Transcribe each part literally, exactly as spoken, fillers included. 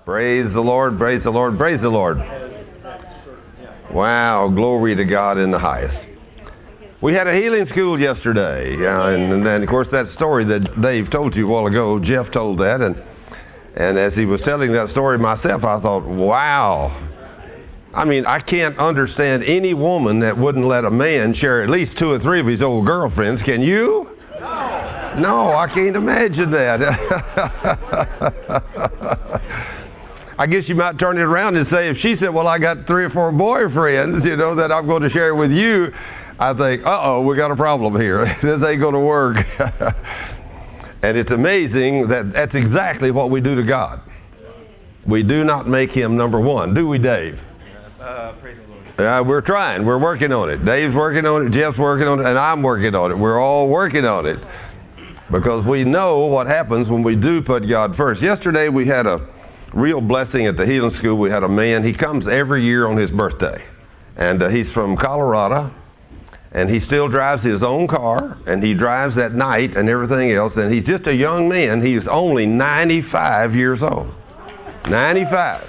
Praise the Lord, praise the Lord, praise the Lord. Wow, glory to God in the highest. We had a healing school yesterday, uh, and, and then of course that story that Dave told you a while ago, Jeff told that, and and as he was telling that story myself, I thought, wow. I mean, I can't understand any woman that wouldn't let a man share at least two or three of his old girlfriends. Can you? No, no, I can't imagine that. I guess you might turn it around and say, if she said, well, I got three or four boyfriends, you know, that I'm going to share with you, I think, uh-oh, we got a problem here. This ain't going to work. And it's amazing that that's exactly what we do to God. We do not make him number one, do we, Dave? Uh, praise the Lord. Uh, we're trying. We're working on it. Dave's working on it, Jeff's working on it, and I'm working on it. We're all working on it because we know what happens when we do put God first. Yesterday we had a real blessing at the healing school. We had a man. He comes every year on his birthday, and uh, he's from Colorado, and he still drives his own car, and he drives at night and everything else, and he's just a young man. He's only ninety-five years old. ninety-five.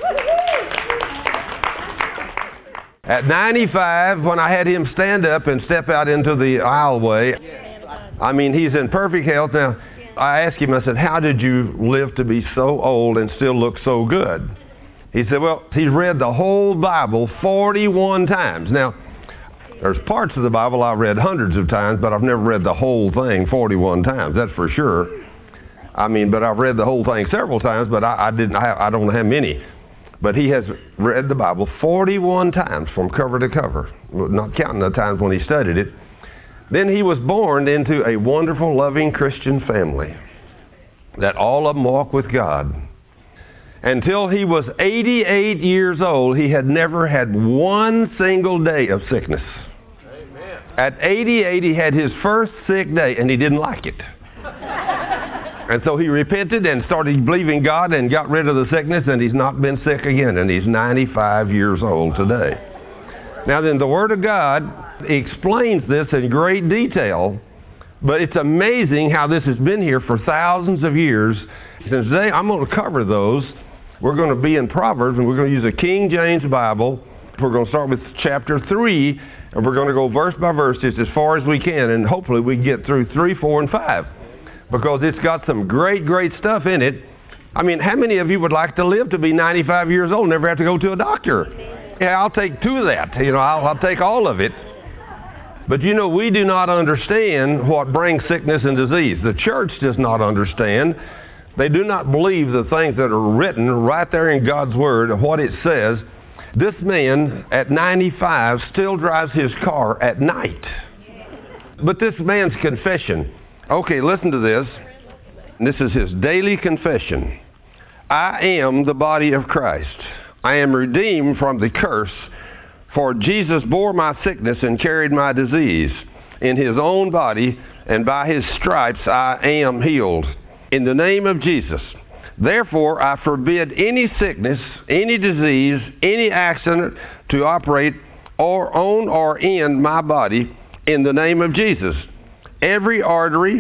At ninety-five, when I had him stand up and step out into the aisleway, I mean, he's in perfect health. Now, I asked him, I said, how did you live to be so old and still look so good? He said, well, he's read the whole Bible forty-one times. Now, there's parts of the Bible I've read hundreds of times, but I've never read the whole thing forty-one times, that's for sure. I mean, but I've read the whole thing several times, but I, I didn't. I, I don't know how many. But he has read the Bible forty-one times from cover to cover, not counting the times when he studied it. Then he was born into a wonderful, loving Christian family that all of them walk with God. Until he was eighty-eight years old, he had never had one single day of sickness. Amen. At eighty-eight, he had his first sick day, and he didn't like it. And so he repented and started believing God and got rid of the sickness, and he's not been sick again, and he's ninety-five years old today. Now then, the Word of God explains this in great detail, but it's amazing how this has been here for thousands of years. And today I'm going to cover those. We're going to be in Proverbs, and we're going to use a King James Bible. We're going to start with chapter three, and we're going to go verse by verse just as far as we can, and hopefully we can get through three, four, and five. Because it's got some great, great stuff in it. I mean, how many of you would like to live to be ninety-five years old and never have to go to a doctor? Yeah, I'll take two of that. You know, I'll, I'll take all of it. But you know, we do not understand what brings sickness and disease. The church does not understand. They do not believe the things that are written right there in God's Word and what it says. This man at ninety-five still drives his car at night. But this man's confession. Okay, listen to this. This is his daily confession. I am the body of Christ. I am redeemed from the curse, for Jesus bore my sickness and carried my disease in his own body, and by his stripes I am healed. In the name of Jesus. Therefore, I forbid any sickness, any disease, any accident to operate or on or in my body in the name of Jesus. Every artery,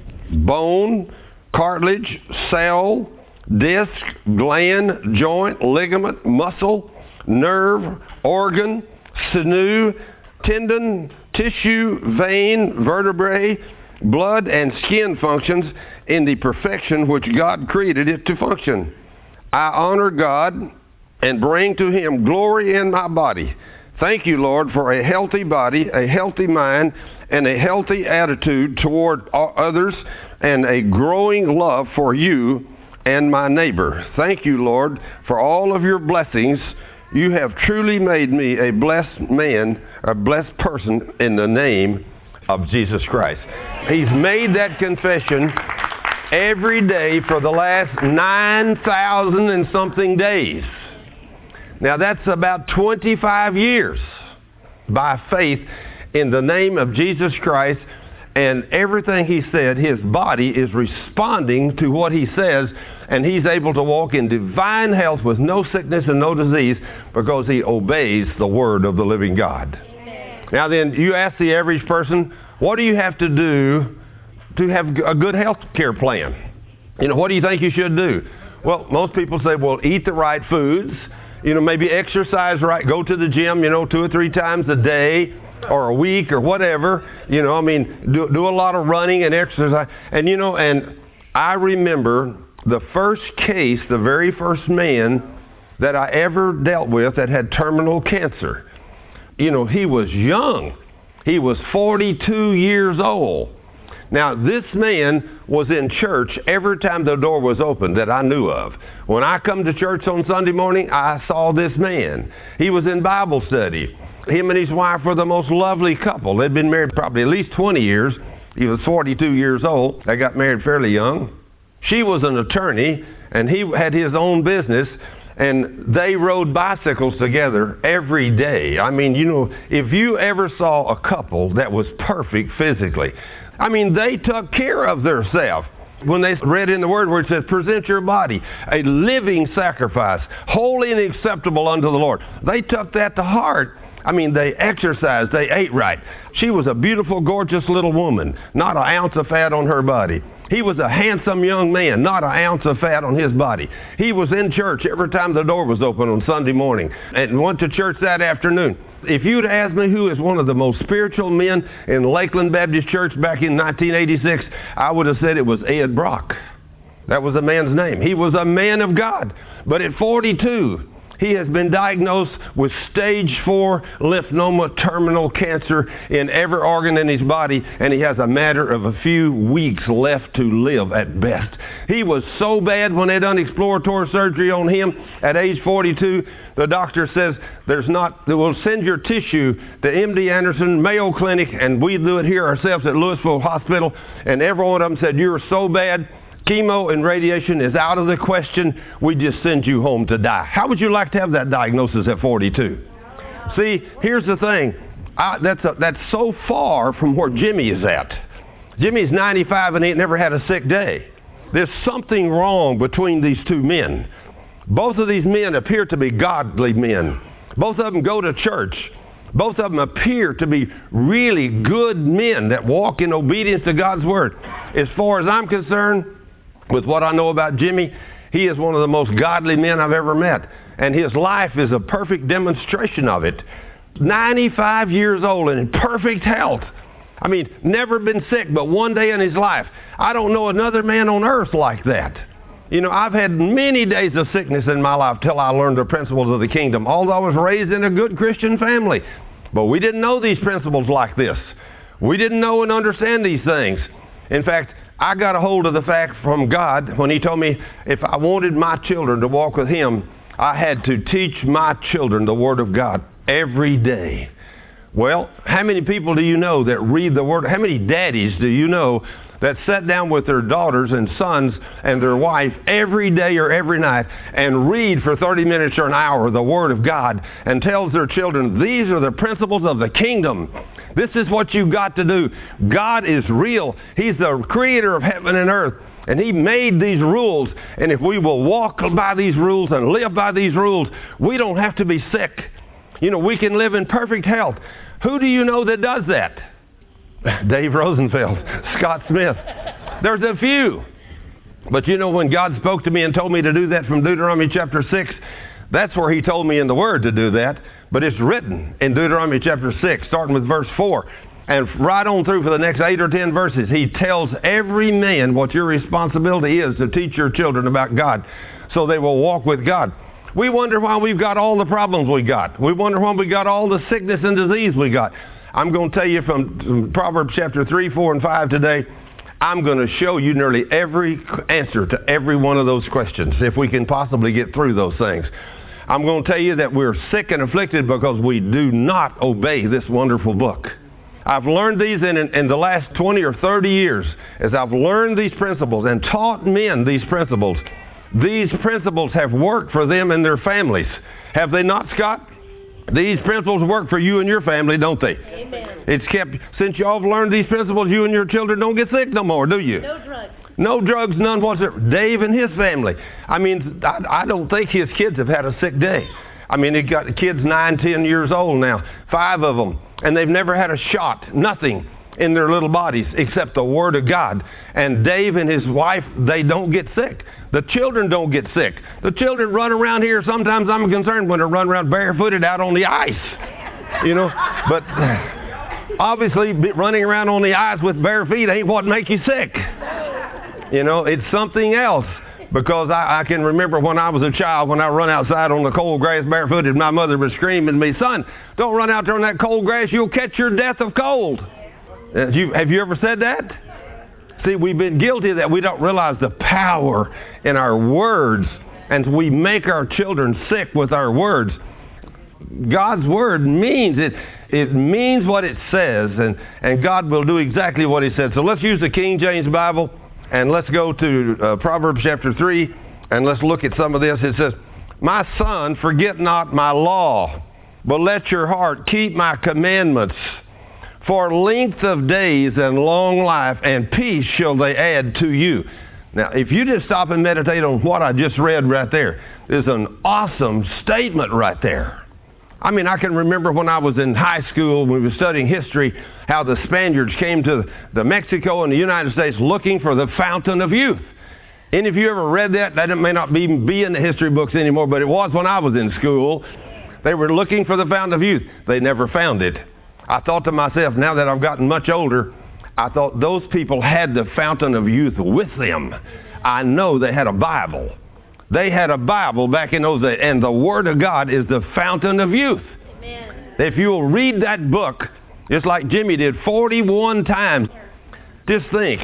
bone, cartilage, cell, disc, gland, joint, ligament, muscle, nerve, organ, sinew, tendon, tissue, vein, vertebrae, blood, and skin functions in the perfection which God created it to function. I honor God and bring to him glory in my body. Thank you, Lord, for a healthy body, a healthy mind, and a healthy attitude toward others, and a growing love for you and my neighbor. Thank you, Lord, for all of your blessings. You have truly made me a blessed man, a blessed person in the name of Jesus Christ. He's made that confession every day for the last nine thousand and something days. Now that's about twenty-five years by faith in the name of Jesus Christ, and everything he said, his body is responding to what he says, and he's able to walk in divine health with no sickness and no disease because he obeys the word of the living God. Amen. Now then, you ask the average person, what do you have to do to have a good health care plan? You know, what do you think you should do? Well, most people say, well, eat the right foods. You know, maybe exercise right. Go to the gym, you know, two or three times a day or a week or whatever. You know, I mean, do, do a lot of running and exercise. And, you know, and I remember the first case, the very first man that I ever dealt with that had terminal cancer. You know, he was young. He was forty-two years old. Now, this man was in church every time the door was open that I knew of. When I come to church on Sunday morning, I saw this man. He was in Bible study. Him and his wife were the most lovely couple. They'd been married probably at least twenty years. He was forty-two years old. They got married fairly young. She was an attorney, and he had his own business. And they rode bicycles together every day. I mean, you know, if you ever saw a couple that was perfect physically, I mean, they took care of themselves. When they read in the Word where it says, present your body, a living sacrifice, holy and acceptable unto the Lord. They took that to heart. I mean, they exercised, they ate right. She was a beautiful, gorgeous little woman, not an ounce of fat on her body. He was a handsome young man, not an ounce of fat on his body. He was in church every time the door was open on Sunday morning and went to church that afternoon. If you'd asked me who is one of the most spiritual men in Lakeland Baptist Church back in nineteen eighty-six, I would have said it was Ed Brock. That was the man's name. He was a man of God. But at forty-two, he has been diagnosed with stage four lymphoma terminal cancer in every organ in his body, and he has a matter of a few weeks left to live at best. He was so bad when they done exploratory surgery on him at age forty-two, the doctor says there's not, they will send your tissue to M D Anderson, Mayo Clinic, and we do it here ourselves at Louisville Hospital, and every one of them said, you're so bad, chemo and radiation is out of the question. We just send you home to die. How would you like to have that diagnosis at forty-two? See, here's the thing. I, that's, a, that's so far from where Jimmy is at. Jimmy's ninety-five and he ain't never had a sick day. There's something wrong between these two men. Both of these men appear to be godly men. Both of them go to church. Both of them appear to be really good men that walk in obedience to God's Word. As far as I'm concerned, with what I know about Jimmy, he is one of the most godly men I've ever met. And his life is a perfect demonstration of it. ninety-five years old and in perfect health. I mean, never been sick but one day in his life. I don't know another man on earth like that. You know, I've had many days of sickness in my life till I learned the principles of the kingdom, although I was raised in a good Christian family. But we didn't know these principles like this. We didn't know and understand these things. In fact, I got a hold of the fact from God when He told me if I wanted my children to walk with Him, I had to teach my children the Word of God every day. Well, how many people do you know that read the Word? How many daddies do you know that sat down with their daughters and sons and their wife every day or every night and read for thirty minutes or an hour the Word of God and tells their children, these are the principles of the kingdom. This is what you've got to do. God is real. He's the creator of heaven and earth. And He made these rules. And if we will walk by these rules and live by these rules, we don't have to be sick. You know, we can live in perfect health. Who do you know that does that? Dave Rosenfeld, Scott Smith. There's a few. But you know, when God spoke to me and told me to do that from Deuteronomy chapter six, that's where He told me in the Word to do that. But it's written in Deuteronomy chapter six, starting with verse four. And right on through for the next eight or ten verses, He tells every man what your responsibility is to teach your children about God so they will walk with God. We wonder why we've got all the problems we got. We wonder why we got all the sickness and disease we got. I'm going to tell you from, from Proverbs chapter three, four, and five today, I'm going to show you nearly every answer to every one of those questions, if we can possibly get through those things. I'm going to tell you that we're sick and afflicted because we do not obey this wonderful book. I've learned these in, in, in the last twenty or thirty years. As I've learned these principles and taught men these principles, these principles have worked for them and their families. Have they not, Scott? These principles work for you and your family, don't they? Amen. It's kept, since y'all have learned these principles, you and your children don't get sick no more, do you? No drugs. No drugs, none whatsoever. Dave and his family. I mean, I, I don't think his kids have had a sick day. I mean, he got kids nine, ten years old now, five of them, and they've never had a shot, nothing. in their little bodies except the Word of God. And Dave and his wife, they don't get sick. The children don't get sick. The children run around here. Sometimes I'm concerned when they run around barefooted out on the ice, you know. But obviously running around on the ice with bare feet ain't what make you sick. You know, it's something else. Because I, I can remember when I was a child, when I run outside on the cold grass barefooted, my mother was screaming at me, son, don't run out there on that cold grass, you'll catch your death of cold. Have you, have you ever said that? See, we've been guilty of that. We don't realize the power in our words, and we make our children sick with our words. God's Word means it. It means what it says, and, and God will do exactly what He said. So let's use the King James Bible. And let's go to uh, Proverbs chapter three, and let's look at some of this. It says, my son, forget not my law, but let your heart keep my commandments. For length of days and long life and peace shall they add to you. Now, if you just stop and meditate on what I just read right there, there's an awesome statement right there. I mean, I can remember when I was in high school, when we were studying history, how the Spaniards came to the Mexico and the United States looking for the fountain of youth. Any of you ever read that? That may not be, be in the history books anymore, but it was when I was in school. They were looking for the fountain of youth. They never found it. I thought to myself, now that I've gotten much older, I thought those people had the fountain of youth with them. I know they had a Bible. They had a Bible back in those days, and the Word of God is the fountain of youth. Amen. If you will read that book, just like Jimmy did forty-one times, just think,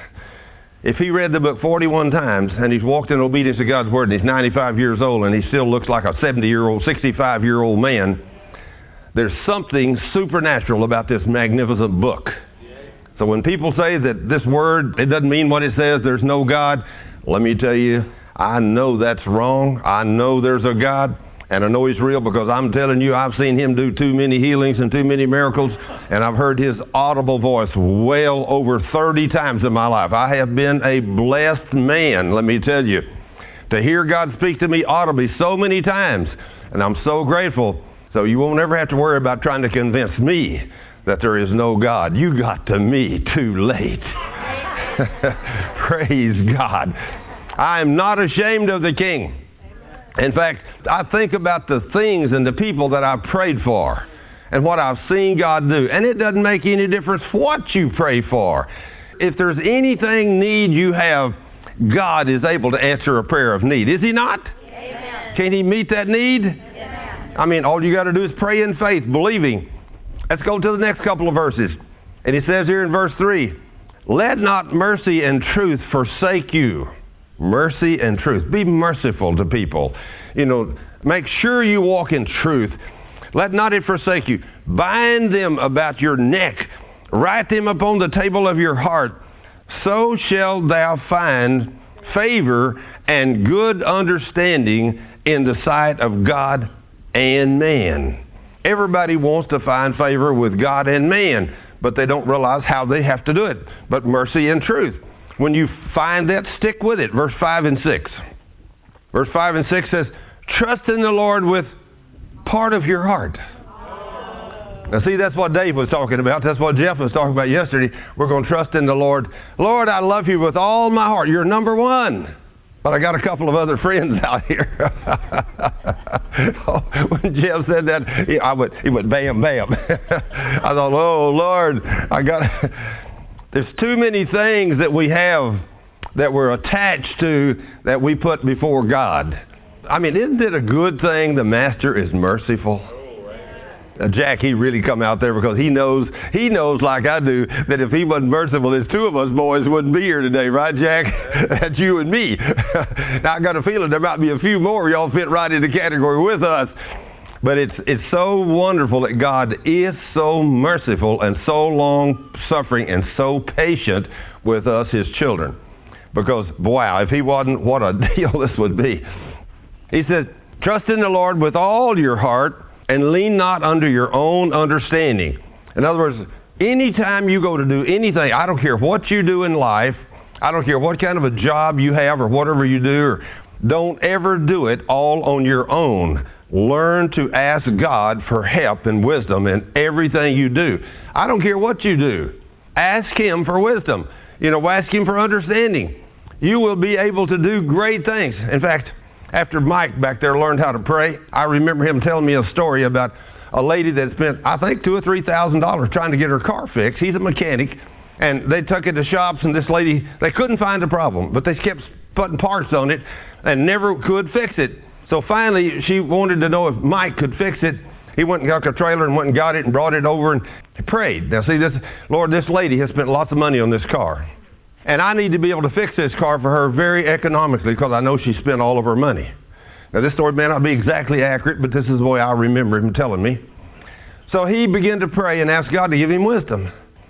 if he read the book forty-one times and he's walked in obedience to God's Word and he's ninety-five years old and he still looks like a seventy-year-old, sixty-five-year-old man, there's something supernatural about this magnificent book. So when people say that this Word, it doesn't mean what it says, there's no God, let me tell you, I know that's wrong. I know there's a God, and I know He's real because I'm telling you, I've seen Him do too many healings and too many miracles, and I've heard His audible voice well over thirty times in my life. I have been a blessed man, let me tell you, to hear God speak to me audibly so many times, and I'm so grateful. So you won't ever have to worry about trying to convince me that there is no God. You got to me too late. Praise God. I am not ashamed of the King. In fact, I think about the things and the people that I've prayed for and what I've seen God do. And it doesn't make any difference what you pray for. If there's anything need you have, God is able to answer a prayer of need. Is He not? Amen. Can He meet that need? Amen. I mean, all you got to do is pray in faith, believing. Let's go to the next couple of verses. And He says here in verse three, let not mercy and truth forsake you. Mercy and truth. Be merciful to people. You know, make sure you walk in truth. Let not it forsake you. Bind them about your neck. Write them upon the table of your heart. So shalt thou find favor and good understanding in the sight of God and man. Everybody wants to find favor with God and man, but they don't realize how they have to do it. But mercy and truth. When you find that, stick with it. Verse five and six. Verse five and six says, trust in the Lord with part of your heart. Now see, that's what Dave was talking about. That's what Jeff was talking about yesterday. We're going to trust in the Lord. Lord, I love you with all my heart. You're number one. But I got a couple of other friends out here. When Jeff said that, he, I went, he went bam, bam. I thought, oh, Lord, I got... There's too many things that we have that we're attached to that we put before God. I mean, isn't it a good thing the Master is merciful? Now, Jack, he really come out there because he knows, he knows like I do, that if he wasn't merciful, there's two of us boys wouldn't be here today, right, Jack? That's you and me. Now, I got a feeling there might be a few more. Y'all fit right in the category with us. But it's it's so wonderful that God is so merciful and so long-suffering and so patient with us, His children. Because, wow, if He wasn't, what a deal this would be. He says, trust in the Lord with all your heart and lean not unto your own understanding. In other words, anytime you go to do anything, I don't care what you do in life, I don't care what kind of a job you have or whatever you do, or don't ever do it all on your own. Learn to ask God for help and wisdom in everything you do. I don't care what you do. Ask Him for wisdom. You know, ask Him for understanding. You will be able to do great things. In fact, after Mike back there learned how to pray, I remember him telling me a story about a lady that spent, I think, two or three thousand dollars trying to get her car fixed. He's a mechanic, and they took it to shops, and this lady, they couldn't find a problem, but they kept putting parts on it and never could fix it. So finally, she wanted to know if Mike could fix it. He went and got a trailer and went and got it and brought it over and prayed. Now, see, this, Lord, this lady has spent lots of money on this car, and I need to be able to fix this car for her very economically because I know she spent all of her money. Now, this story may not be exactly accurate, but this is the way I remember him telling me. So he began to pray and ask God to give him wisdom.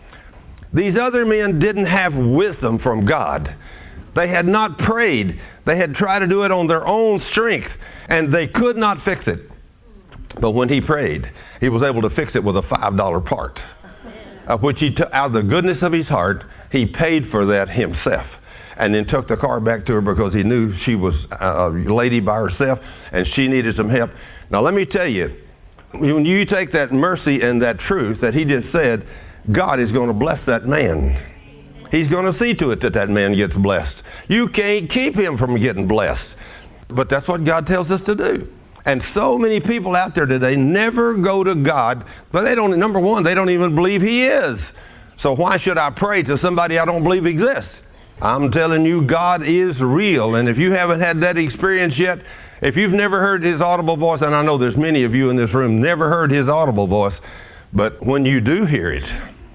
These other men didn't have wisdom from God. They had not prayed. They had tried to do it on their own strength, and they could not fix it. But when he prayed, he was able to fix it with a five dollar part, of which he took out of the goodness of his heart, he paid for that himself. And then took the car back to her because he knew she was a lady by herself and she needed some help. Now let me tell you, when you take that mercy and that truth that he just said, God is going to bless that man. He's going to see to it that that man gets blessed. You can't keep him from getting blessed. But that's what God tells us to do. And so many people out there today never go to God, but they don't, number one, they don't even believe He is. So why should I pray to somebody I don't believe exists? I'm telling you, God is real, and if you haven't had that experience yet, if you've never heard His audible voice, and I know there's many of you in this room never heard His audible voice, but when you do hear it,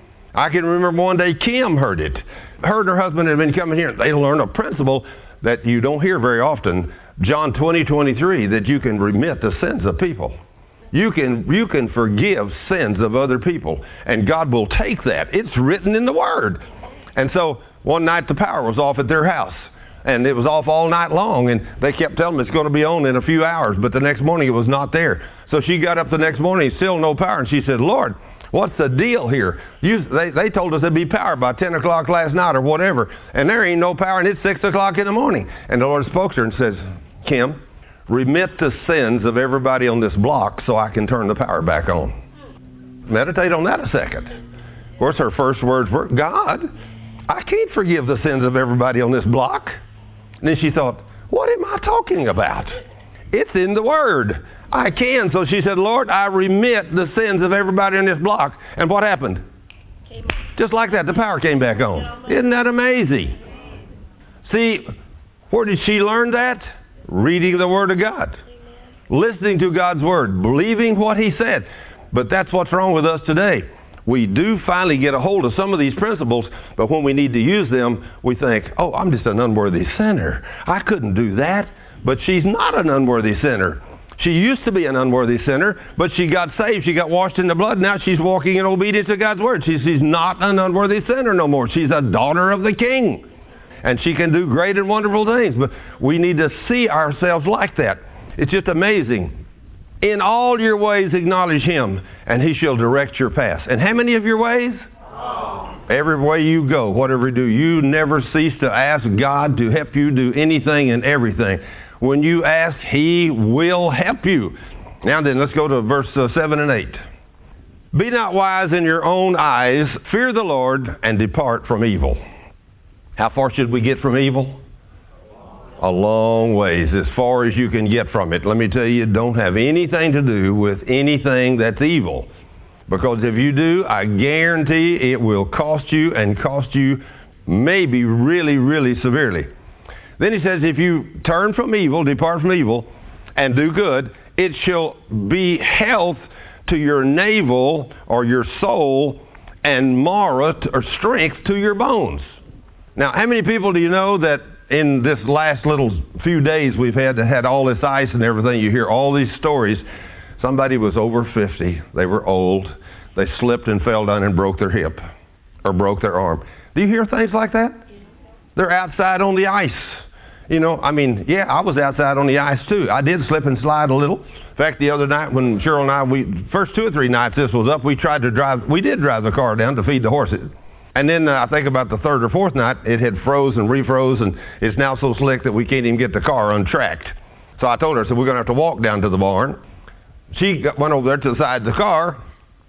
I can remember one day Kim heard it. Her and her husband had been coming here. They learned a principle that you don't hear very often, John twenty, twenty-three, that you can remit the sins of people. You can, you can forgive sins of other people, and God will take that. It's written in the Word. And so one night the power was off at their house, and it was off all night long, and they kept telling them it's going to be on in a few hours, but the next morning it was not there. So she got up the next morning, still no power, and she said, Lord, what's the deal here? You, they, they told us there'd be power by ten o'clock last night or whatever, and there ain't no power, and it's six o'clock in the morning. And the Lord spoke to her and says, Kim, remit the sins of everybody on this block so I can turn the power back on. Meditate on that a second. Of course, her first words were, God, I can't forgive the sins of everybody on this block. And then she thought, what am I talking about? It's in the Word. I can. So she said, Lord, I remit the sins of everybody on this block. And what happened? Just like that, the power came back on. Isn't that amazing? See, where did she learn that? Reading the Word of God. Listening to God's Word. Believing what He said. But that's what's wrong with us today. We do finally get a hold of some of these principles, but when we need to use them, we think, oh, I'm just an unworthy sinner. I couldn't do that. But she's not an unworthy sinner. She used to be an unworthy sinner, but she got saved. She got washed in the blood. Now she's walking in obedience to God's Word. She, she's not an unworthy sinner no more. She's a daughter of the King. And she can do great and wonderful things. But we need to see ourselves like that. It's just amazing. In all your ways acknowledge Him, and He shall direct your paths. And how many of your ways? Oh. Every way you go, whatever you do, you never cease to ask God to help you do anything and everything. When you ask, He will help you. Now then, let's go to verse uh, seven and eight. Be not wise in your own eyes. Fear the Lord and depart from evil. How far should we get from evil? A long ways, as far as you can get from it. Let me tell you, don't have anything to do with anything that's evil. Because if you do, I guarantee it will cost you and cost you maybe really, really severely. Then he says, if you turn from evil, depart from evil, and do good, it shall be health to your navel or your soul and marrow or strength to your bones. Now, how many people do you know that in this last little few days we've had had all this ice and everything, you hear all these stories. Somebody was over fifty. They were old. They slipped and fell down and broke their hip or broke their arm. Do you hear things like that? They're outside on the ice. You know, I mean, yeah, I was outside on the ice too. I did slip and slide a little. In fact, the other night when Cheryl and I, we first two or three nights this was up, we tried to drive, we did drive the car down to feed the horses. And then uh, I think about the third or fourth night, it had froze and refroze, and it's now so slick that we can't even get the car untracked. So I told her, I said, we're going to have to walk down to the barn. She got, went over there to the side of the car,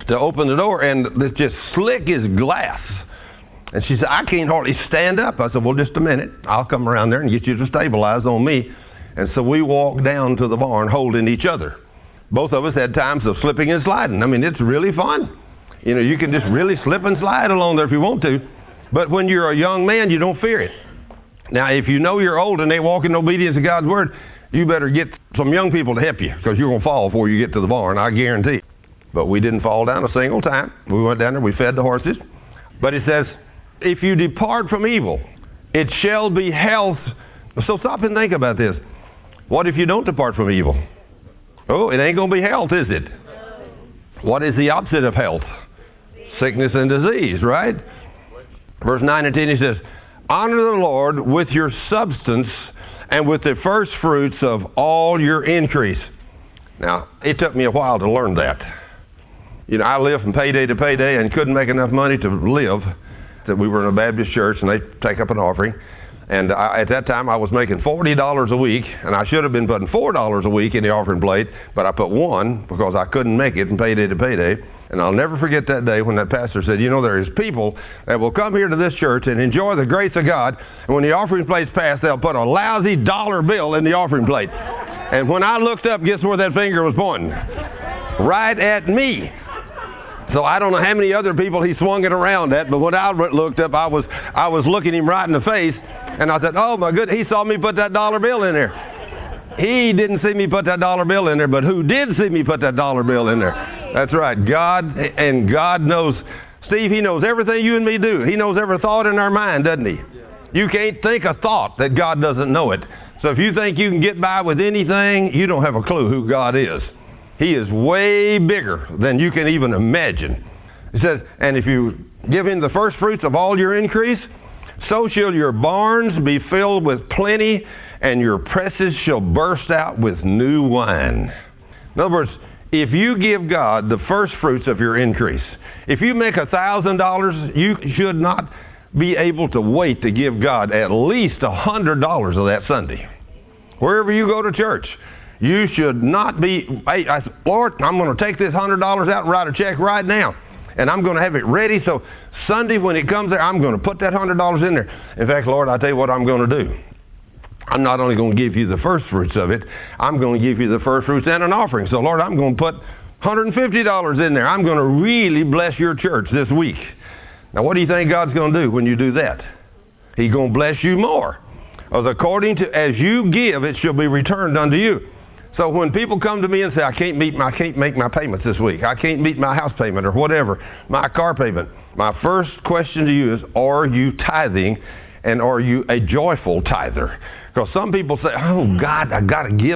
to open the door, and it's just slick as glass. And she said, I can't hardly stand up. I said, well, just a minute. I'll come around there and get you to stabilize on me. And so we walked down to the barn holding each other. Both of us had times of slipping and sliding. I mean, it's really fun. You know, you can just really slip and slide along there if you want to. But when you're a young man, you don't fear it. Now, if you know you're old and they walk in obedience to God's word, you better get some young people to help you, because you're going to fall before you get to the barn, I guarantee. But we didn't fall down a single time. We went down there, we fed the horses. But it says, if you depart from evil, it shall be health. So stop and think about this. What if you don't depart from evil? Oh, it ain't going to be health, is it? What is the opposite of health? Sickness and disease, right? Verse nine and ten, he says, honor the Lord with your substance and with the first fruits of all your increase. Now, it took me a while to learn that. You know, I lived from payday to payday and couldn't make enough money to live. That we were in a Baptist church and they take up an offering. And I, at that time, I was making forty dollars a week, and I should have been putting four dollars a week in the offering plate, but I put one because I couldn't make it from payday to payday. And I'll never forget that day when that pastor said, you know, there is people that will come here to this church and enjoy the grace of God, and when the offering plate's passed, they'll put a lousy dollar bill in the offering plate. And when I looked up, guess where that finger was pointing? Right at me. So I don't know how many other people he swung it around at, but when I looked up, I was I was looking him right in the face, and I said, oh my goodness, he saw me put that dollar bill in there. He didn't see me put that dollar bill in there, but who did see me put that dollar bill in there? That's right, God, and God knows, Steve, he knows everything you and me do. He knows every thought in our mind, doesn't he? You can't think a thought that God doesn't know it. So if you think you can get by with anything, you don't have a clue who God is. He is way bigger than you can even imagine. He says, and if you give him the first fruits of all your increase, so shall your barns be filled with plenty, and your presses shall burst out with new wine. In other words, if you give God the first fruits of your increase, if you make a thousand dollars, you should not be able to wait to give God at least a hundred dollars of that Sunday. Wherever you go to church, you should not be, hey, I, Lord, I'm going to take this one hundred dollars out and write a check right now. And I'm going to have it ready so Sunday when it comes there, I'm going to put that one hundred dollars in there. In fact, Lord, I'll tell you what I'm going to do. I'm not only going to give you the first fruits of it, I'm going to give you the first fruits and an offering. So, Lord, I'm going to put one hundred fifty dollars in there. I'm going to really bless your church this week. Now, what do you think God's going to do when you do that? He's going to bless you more. As according to, as you give, it shall be returned unto you. So when people come to me and say, I can't meet my, I can't make my payments this week, I can't meet my house payment or whatever, my car payment, my first question to you is, are you tithing, and are you a joyful tither? Because some people say, oh God, I got to give.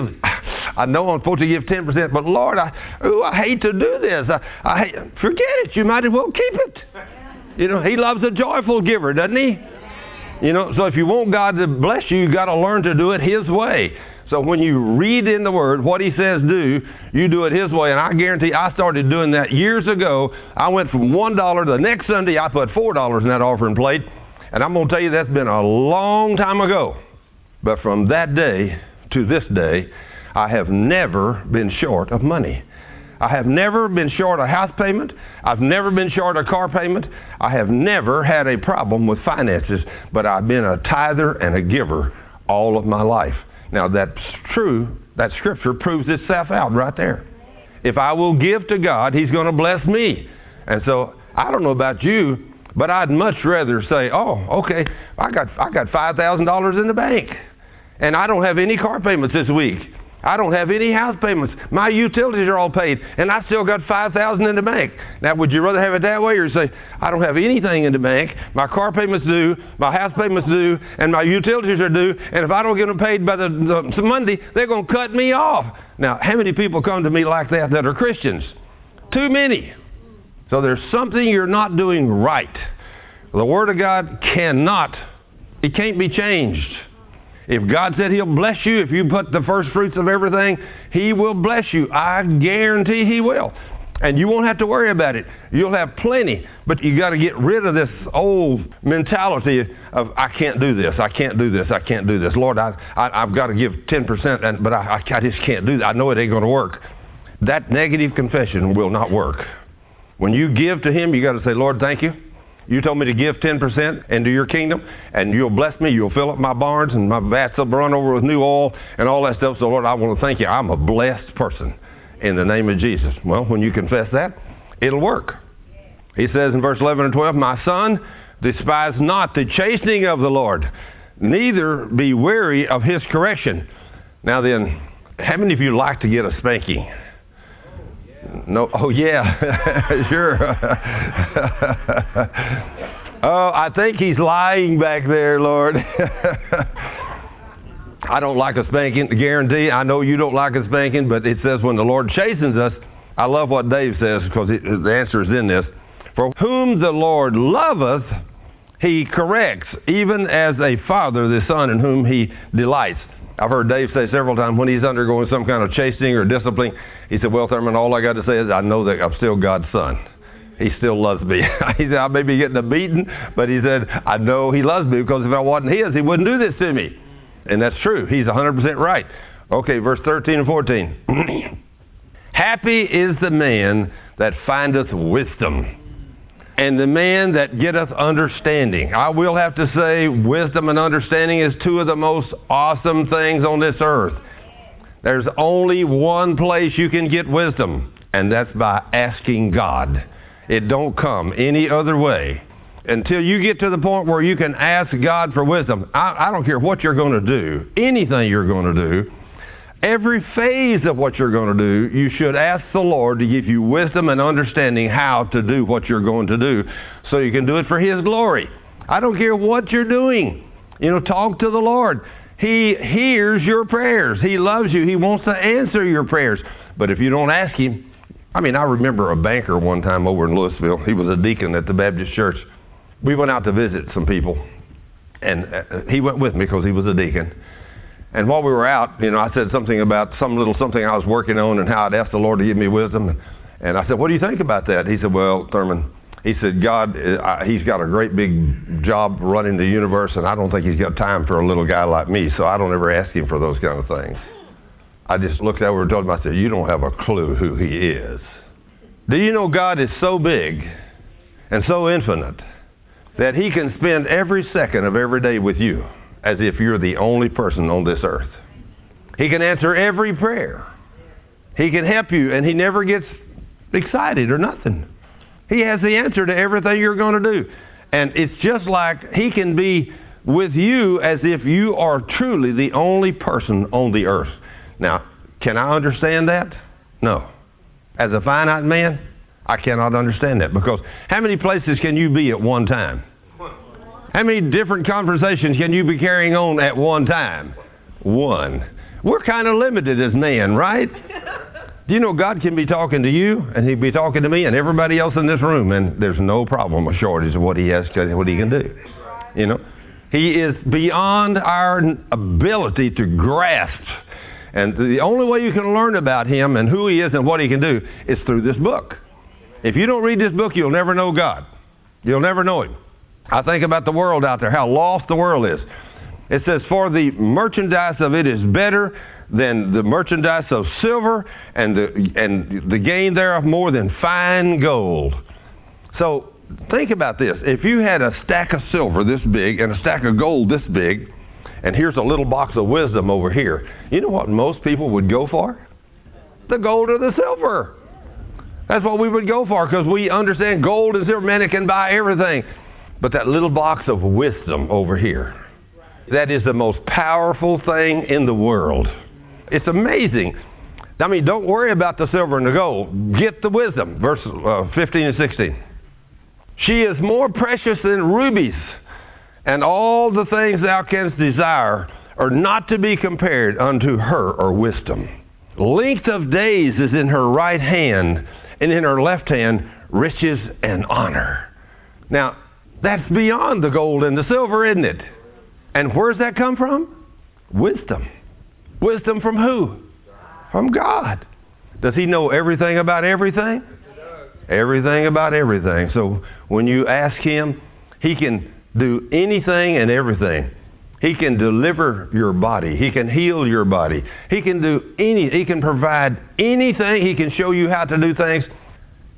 I know I'm supposed to give ten percent, but Lord, I, ooh, I hate to do this. I, I hate, forget it. You might as well keep it. You know, he loves a joyful giver, doesn't he? You know, so if you want God to bless you, you got to learn to do it his way. So when you read in the Word what he says do, you do it his way. And I guarantee I started doing that years ago. I went from one dollar the next Sunday, I put four dollars in that offering plate. And I'm going to tell you that's been a long time ago. But from that day to this day, I have never been short of money. I have never been short a house payment. I've never been short a car payment. I have never had a problem with finances, but I've been a tither and a giver all of my life. Now, that's true. That scripture proves itself out right there. If I will give to God, he's going to bless me. And so, I don't know about you, but I'd much rather say, oh, okay, I got I got five thousand dollars in the bank, and I don't have any car payments this week. I don't have any house payments. My utilities are all paid, and I still got five thousand dollars in the bank. Now, would you rather have it that way, or say, I don't have anything in the bank, my car payments due, my house payments due, and my utilities are due, and if I don't get them paid by the, the Monday, they're going to cut me off. Now, how many people come to me like that that are Christians? Too many. So there's something you're not doing right. The Word of God cannot, it can't be changed. If God said he'll bless you, if you put the first fruits of everything, he will bless you. I guarantee he will. And you won't have to worry about it. You'll have plenty. But you got to get rid of this old mentality of, I can't do this, I can't do this, I can't do this. Lord, I, I, I've got to give ten percent, and, but I, I just can't do that. I know it ain't going to work. That negative confession will not work. When you give to him, you got to say, Lord, thank you. You told me to give ten percent into your kingdom, and you'll bless me. You'll fill up my barns, and my vats will run over with new oil and all that stuff. So, Lord, I want to thank you. I'm a blessed person in the name of Jesus. Well, when you confess that, it'll work. He says in verse eleven and twelve, my son, despise not the chastening of the Lord, neither be weary of his correction. Now then, how many of you like to get a spanking? No, oh yeah, sure. Oh, I think he's lying back there, Lord. I don't like a spanking, guarantee. I know you don't like a spanking, but it says when the Lord chastens us, I love what Dave says because it, the answer is in this. For whom the Lord loveth, he corrects, even as a father the son in whom he delights. I've heard Dave say several times when he's undergoing some kind of chastening or discipline, he said, well, Thurman, all I got to say is I know that I'm still God's son. He still loves me. He said, I may be getting a beating, but he said, I know he loves me because if I wasn't his, he wouldn't do this to me. And that's true. He's one hundred percent right. Okay, verse thirteen and fourteen. Happy is the man that findeth wisdom, and the man that getteth understanding. I will have to say, wisdom and understanding is two of the most awesome things on this earth. There's only one place you can get wisdom, and that's by asking God. It don't come any other way. Until you get to the point where you can ask God for wisdom, I, I don't care what you're going to do, anything you're going to do, every phase of what you're going to do, you should ask the Lord to give you wisdom and understanding how to do what you're going to do so you can do it for his glory. I don't care what you're doing. You know, talk to the Lord. He hears your prayers. He loves you. He wants to answer your prayers. But if you don't ask him, I mean, I remember a banker one time over in Louisville. He was a deacon at the Baptist church. We went out to visit some people, and he went with me because he was a deacon. And while we were out, you know, I said something about some little something I was working on and how I'd asked the Lord to give me wisdom. And I said, what do you think about that? He said, well, Thurman, he said, God, he's got a great big job running the universe, and I don't think he's got time for a little guy like me, so I don't ever ask him for those kind of things. I just looked over and told him, I said, you don't have a clue who he is. Do you know God is so big and so infinite that he can spend every second of every day with you as if you're the only person on this earth? He can answer every prayer. He can help you, and he never gets excited or nothing. He has the answer to everything you're going to do. And it's just like he can be with you as if you are truly the only person on the earth. Now, can I understand that? No. As a finite man, I cannot understand that, because how many places can you be at one time? How many different conversations can you be carrying on at one time? One. We're kind of limited as man, right? Do you know God can be talking to you, and he'll be talking to me and everybody else in this room, and there's no problem, a shortage of what he has, what he can do. You know, he is beyond our ability to grasp. And the only way you can learn about him and who he is and what he can do is through this book. If you don't read this book, you'll never know God. You'll never know him. I think about the world out there, how lost the world is. It says, for the merchandise of it is better than the merchandise of silver, and the, and the gain thereof more than fine gold. So think about this. If you had a stack of silver this big and a stack of gold this big, and here's a little box of wisdom over here, you know what most people would go for? The gold or the silver. That's what we would go for, because we understand gold and silver, man, it can buy everything. But that little box of wisdom over here, that is the most powerful thing in the world. It's amazing. I mean, don't worry about the silver and the gold. Get the wisdom. Verse uh, fifteen and sixteen. She is more precious than rubies, and all the things thou canst desire are not to be compared unto her or wisdom. Length of days is in her right hand, and in her left hand riches and honor. Now, that's beyond the gold and the silver, isn't it? And where's that come from? Wisdom. Wisdom from who? From God. Does he know everything about everything? Everything about everything. So when you ask him, he can do anything and everything. He can deliver your body. He can heal your body. He can do any, he can provide anything. He can show you how to do things.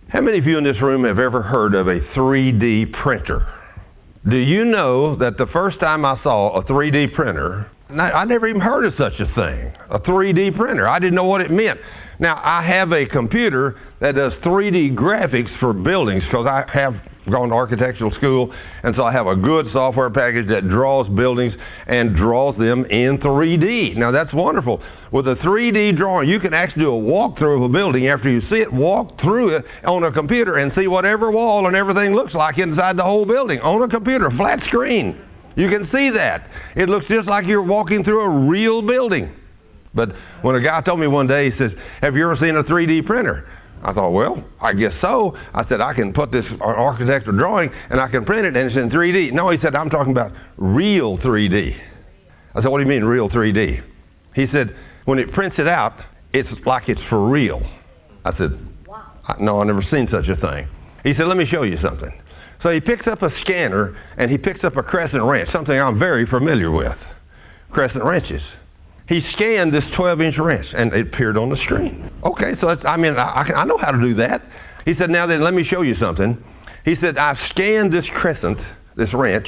How many of you in this room have ever heard of a three D printer? Do you know that the first time I saw a three D printer, I never even heard of such a thing, a three D printer. I didn't know what it meant. Now, I have a computer that does three D graphics for buildings because I have gone to architectural school, and so I have a good software package that draws buildings and draws them in three D. Now, that's wonderful. With a three D drawing, you can actually do a walkthrough of a building after you see it, walk through it on a computer and see what every wall and everything looks like inside the whole building on a computer, flat screen. You can see that. It looks just like you're walking through a real building. But when a guy told me one day, he says, have you ever seen a three D printer? I thought, well, I guess so. I said, I can put this architectural drawing and I can print it and it's in three D. No, he said, I'm talking about real three D. I said, what do you mean real three D? He said, when it prints it out, it's like it's for real. I said, wow. No, I've never seen such a thing. He said, let me show you something. So he picks up a scanner and he picks up a crescent wrench, something I'm very familiar with, crescent wrenches. He scanned this twelve inch wrench, and it appeared on the screen. Okay, so it's, I mean, I, I know how to do that. He said, now then, let me show you something. He said, I've scanned this crescent, this wrench,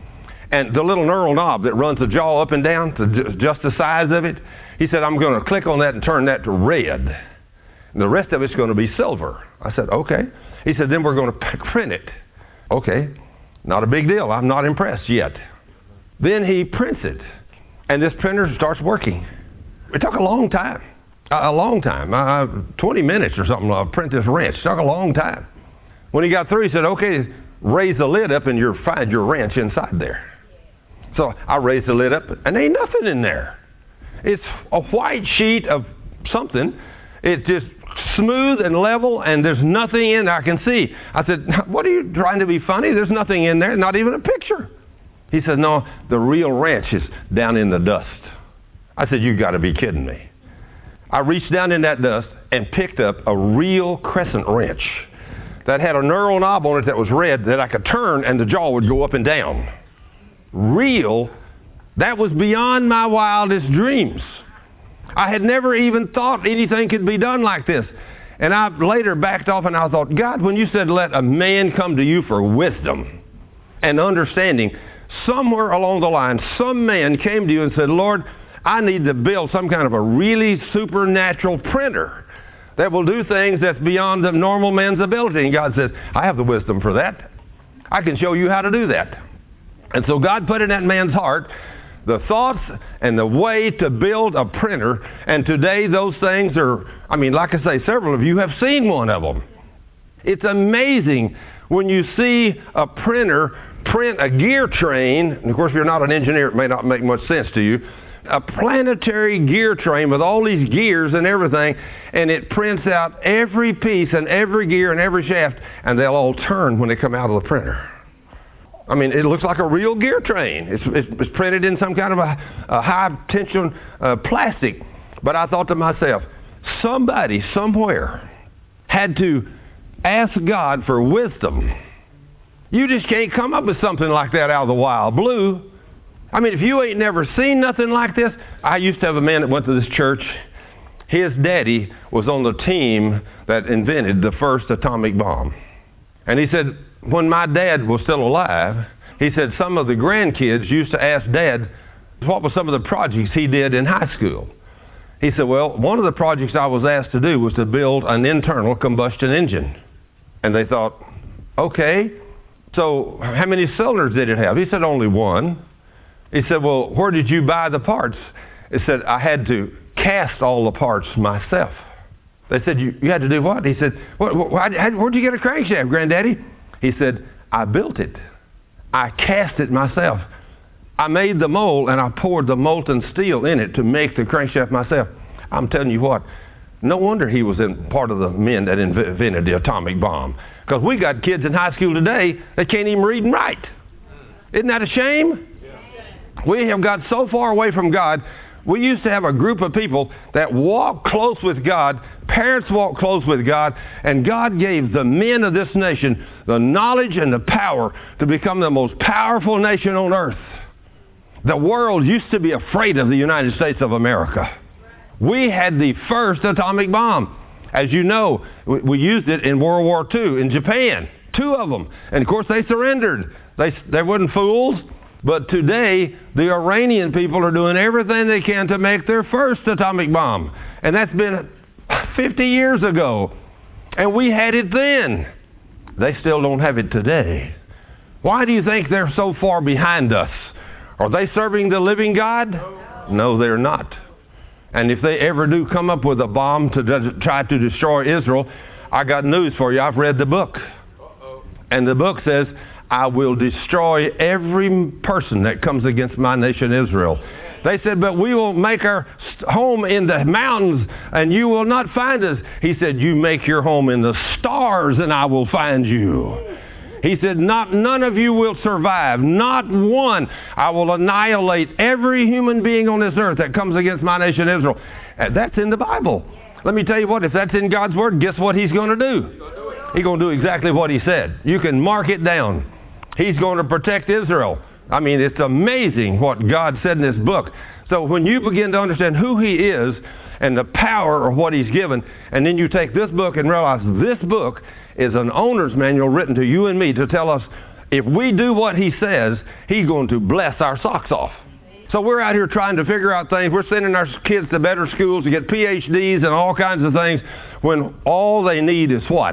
and the little knurled knob that runs the jaw up and down to just the size of it, he said, I'm going to click on that and turn that to red. And the rest of it's going to be silver. I said, okay. He said, then we're going to print it. Okay, not a big deal. I'm not impressed yet. Then he prints it. And this printer starts working. It took a long time, a, a long time, uh, twenty minutes or something to print this wrench. It took a long time. When he got through, he said, okay, raise the lid up and you'll find your wrench inside there. So I raised the lid up and there ain't nothing in there. It's a white sheet of something. It's just smooth and level and there's nothing in there I can see. I said, what are you trying to be funny? There's nothing in there, not even a picture. He said, no, the real wrench is down in the dust. I said, you got to be kidding me. I reached down in that dust and picked up a real crescent wrench that had a knurled knob on it that was red that I could turn and the jaw would go up and down. Real, that was beyond my wildest dreams. I had never even thought anything could be done like this. And I later backed off and I thought, God, when you said let a man come to you for wisdom and understanding, somewhere along the line, some man came to you and said, Lord, I need to build some kind of a really supernatural printer that will do things that's beyond the normal man's ability. And God said, I have the wisdom for that. I can show you how to do that. And so God put in that man's heart the thoughts and the way to build a printer. And today those things are, I mean, like I say, several of you have seen one of them. It's amazing when you see a printer print a gear train, and of course if you're not an engineer it may not make much sense to you, a planetary gear train with all these gears and everything, and it prints out every piece and every gear and every shaft, and they'll all turn when they come out of the printer. I mean, it looks like a real gear train. It's, it's, it's printed in some kind of a, a high tension uh, plastic. But I thought to myself, somebody somewhere had to ask God for wisdom. You just can't come up with something like that out of the wild blue. I mean, if you ain't never seen nothing like this. I used to have a man that went to this church. His daddy was on the team that invented the first atomic bomb. And he said, when my dad was still alive, he said some of the grandkids used to ask Dad what were some of the projects he did in high school. He said, well, one of the projects I was asked to do was to build an internal combustion engine. And they thought, okay, so how many cylinders did it have? He said, only one. He said, well, where did you buy the parts? He said, I had to cast all the parts myself. They said, you, you had to do what? He said, what, what, where'd you get a crankshaft, Granddaddy? He said, I built it. I cast it myself. I made the mold and I poured the molten steel in it to make the crankshaft myself. I'm telling you what, no wonder he was in part of the men that invented the atomic bomb. Because we got kids in high school today that can't even read and write. Isn't that a shame? We have got so far away from God. We used to have a group of people that walked close with God. Parents walked close with God. And God gave the men of this nation the knowledge and the power to become the most powerful nation on earth. The world used to be afraid of the United States of America. We had the first atomic bomb. As you know, we, we used it in World War Two in Japan, two of them. And of course they surrendered. They, they weren't fools. But today, the Iranian people are doing everything they can to make their first atomic bomb. And that's been fifty years ago. And we had it then. They still don't have it today. Why do you think they're so far behind us? Are they serving the living God? No, they're not. And if they ever do come up with a bomb to de- try to destroy Israel, I got news for you. I've read the book. Uh-oh. And the book says, I will destroy every person that comes against my nation Israel. They said, but we will make our home in the mountains and you will not find us. He said, you make your home in the stars and I will find you. He said, not, none of you will survive, not one. I will annihilate every human being on this earth that comes against my nation Israel. And that's in the Bible. Let me tell you what, if that's in God's Word, guess what He's going to do? He's going to do exactly what He said. You can mark it down. He's going to protect Israel. I mean, it's amazing what God said in this book. So when you begin to understand who He is and the power of what He's given, and then you take this book and realize this book is an owner's manual written to you and me to tell us if we do what He says, He's going to bless our socks off. So we're out here trying to figure out things. We're sending our kids to better schools to get P H Ds and all kinds of things when all they need is what?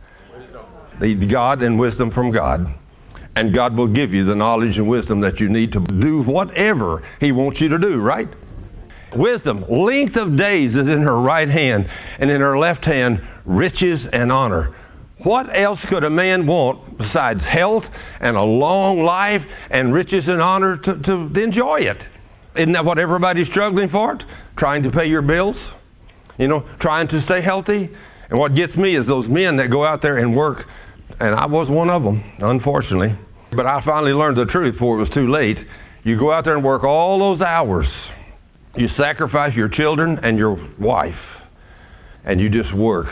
They need God and wisdom from God. And God will give you the knowledge and wisdom that you need to do whatever He wants you to do, right? Wisdom, length of days is in her right hand, and in her left hand, riches and honor. What else could a man want besides health and a long life and riches and honor to, to enjoy it? Isn't that what everybody's struggling for? Trying to pay your bills? You know, trying to stay healthy? And what gets me is those men that go out there and work, and I was one of them, unfortunately. But I finally learned the truth before it was too late. You go out there and work all those hours. You sacrifice your children and your wife, and you just work.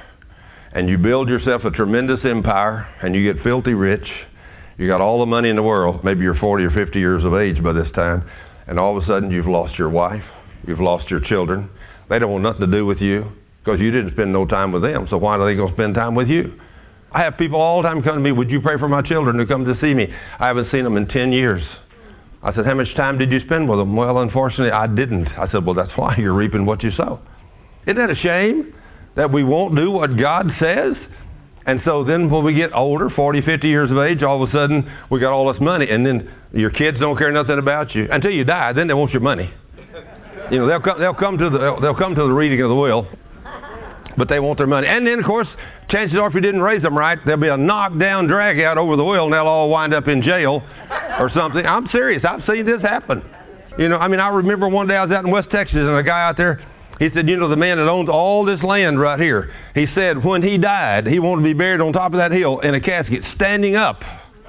And you build yourself a tremendous empire, and you get filthy rich. You got all the money in the world. Maybe you're forty or fifty years of age by this time, and all of a sudden you've lost your wife. You've lost your children. They don't want nothing to do with you because you didn't spend no time with them, so why are they going to spend time with you? I have people all the time come to me, would you pray for my children to come to see me? I haven't seen them in ten years. I said, how much time did you spend with them? Well, unfortunately, I didn't. I said, well, that's why you're reaping what you sow. Isn't that a shame? That we won't do what God says? And so then when we get older, forty, fifty years of age, all of a sudden we got all this money, and then your kids don't care nothing about you until you die. Then they want your money. You know, they'll come, they'll come to the they'll come to the reading of the will, but they want their money. And then of course, chances are if you didn't raise them right, there'll be a knockdown drag out over the will, and they'll all wind up in jail or something. I'm serious. I've seen this happen. You know, I mean, I remember one day I was out in West Texas, and a guy out there. He said, you know, the man that owns all this land right here, he said when he died, he wanted to be buried on top of that hill in a casket, standing up.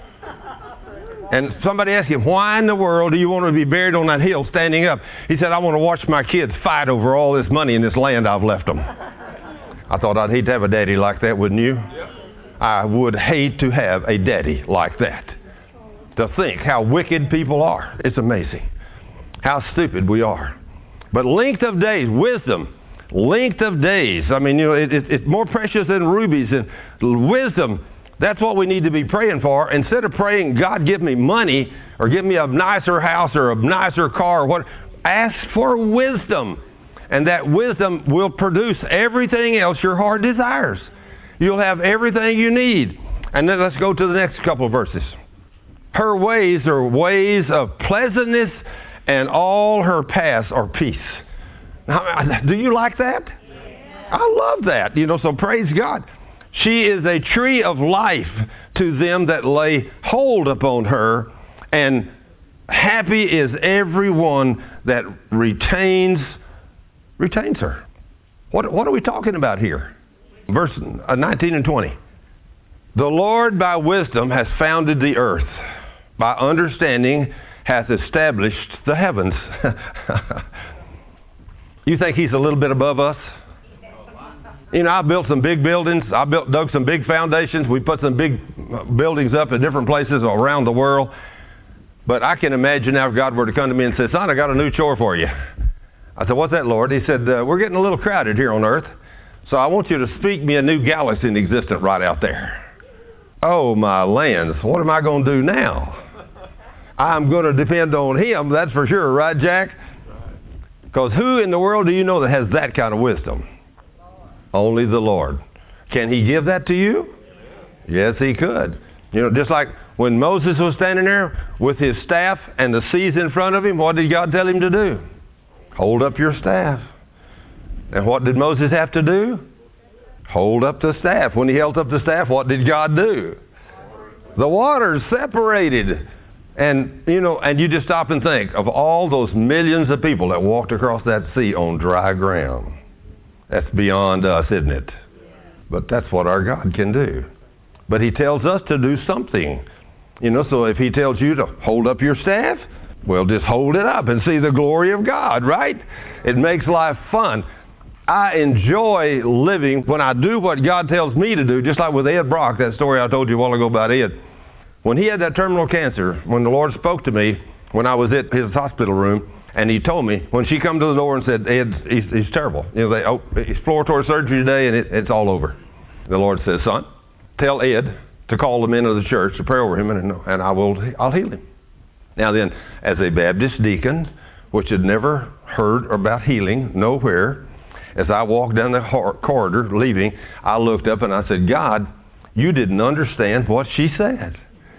And somebody asked him, why in the world do you want to be buried on that hill, standing up? He said, I want to watch my kids fight over all this money in this land I've left them. I thought I'd hate to have a daddy like that, wouldn't you? I would hate to have a daddy like that. To think how wicked people are. It's amazing how stupid we are. But length of days, wisdom, length of days. I mean, you know, it, it, it's more precious than rubies. And wisdom, that's what we need to be praying for. Instead of praying, God, give me money or give me a nicer house or a nicer car or what, ask for wisdom. And that wisdom will produce everything else your heart desires. You'll have everything you need. And then let's go to the next couple of verses. Her ways are ways of pleasantness, and all her paths are peace. Now, do you like that? Yeah. I love that. You know, so praise God. She is a tree of life to them that lay hold upon her, and happy is everyone that retains retains her. What, what are we talking about here? Verse nineteen and twenty. The Lord by wisdom has founded the earth. By understanding hath established the heavens. You think He's a little bit above us? You know, I built some big buildings. I built, dug some big foundations. We put some big buildings up in different places around the world. But I can imagine now if God were to come to me and say, son, I got a new chore for you. I said, what's that, Lord? He said, uh, we're getting a little crowded here on earth. So I want you to speak me a new galaxy in existence right out there. Oh, my lands, what am I going to do now? I'm going to depend on him, that's for sure, right, Jack? Because who in the world do you know that has that kind of wisdom? Only the Lord. Can he give that to you? Yes, he could. You know, just like when Moses was standing there with his staff and the seas in front of him, what did God tell him to do? Hold up your staff. And what did Moses have to do? Hold up the staff. When he held up the staff, what did God do? The waters separated. And, you know, and you just stop and think of all those millions of people that walked across that sea on dry ground. That's beyond us, isn't it? But that's what our God can do. But he tells us to do something. You know, so if he tells you to hold up your staff, well, just hold it up and see the glory of God, right? It makes life fun. I enjoy living when I do what God tells me to do, just like with Ed Brock, that story I told you a while ago about Ed. When he had that terminal cancer, when the Lord spoke to me, when I was at his hospital room, and he told me, when she come to the door and said, Ed, he's, he's terrible. You know, they, oh, he's exploratory surgery today, and it, it's all over. The Lord says, son, tell Ed to call the men of the church to pray over him, and, and I will, I'll heal him. Now then, as a Baptist deacon, which had never heard about healing, nowhere, as I walked down the corridor leaving, I looked up and I said, God, you didn't understand what she said.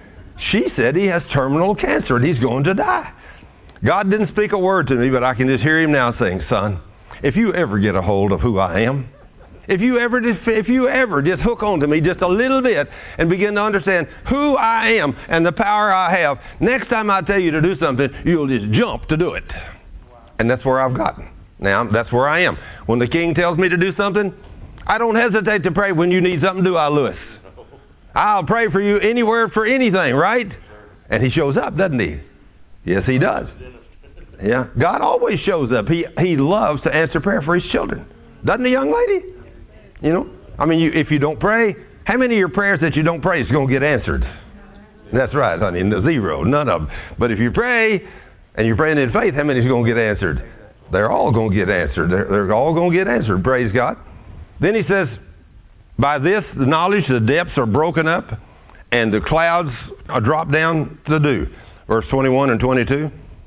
She said he has terminal cancer and he's going to die. God didn't speak a word to me, but I can just hear him now saying, son, if you ever get a hold of who I am, if you ever just, if you ever just hook on to me just a little bit and begin to understand who I am and the power I have, next time I tell you to do something, you'll just jump to do it. And that's where I've gotten. Now, that's where I am. When the king tells me to do something, I don't hesitate to pray when you need something, do I, Lewis? I'll pray for you anywhere for anything, right? And he shows up, doesn't he? Yes, he does. Yeah, God always shows up. He he loves to answer prayer for his children. Doesn't he, young lady? You know, I mean, you, if you don't pray, how many of your prayers that you don't pray is going to get answered? That's right, honey, zero, none of them. But if you pray, and you're praying in faith, how many is going to get answered? They're all going to get answered. They're, they're all going to get answered, praise God. Then he says, by this the knowledge, the depths are broken up, and the clouds are dropped down to the dew. Verse twenty-one and twenty-two.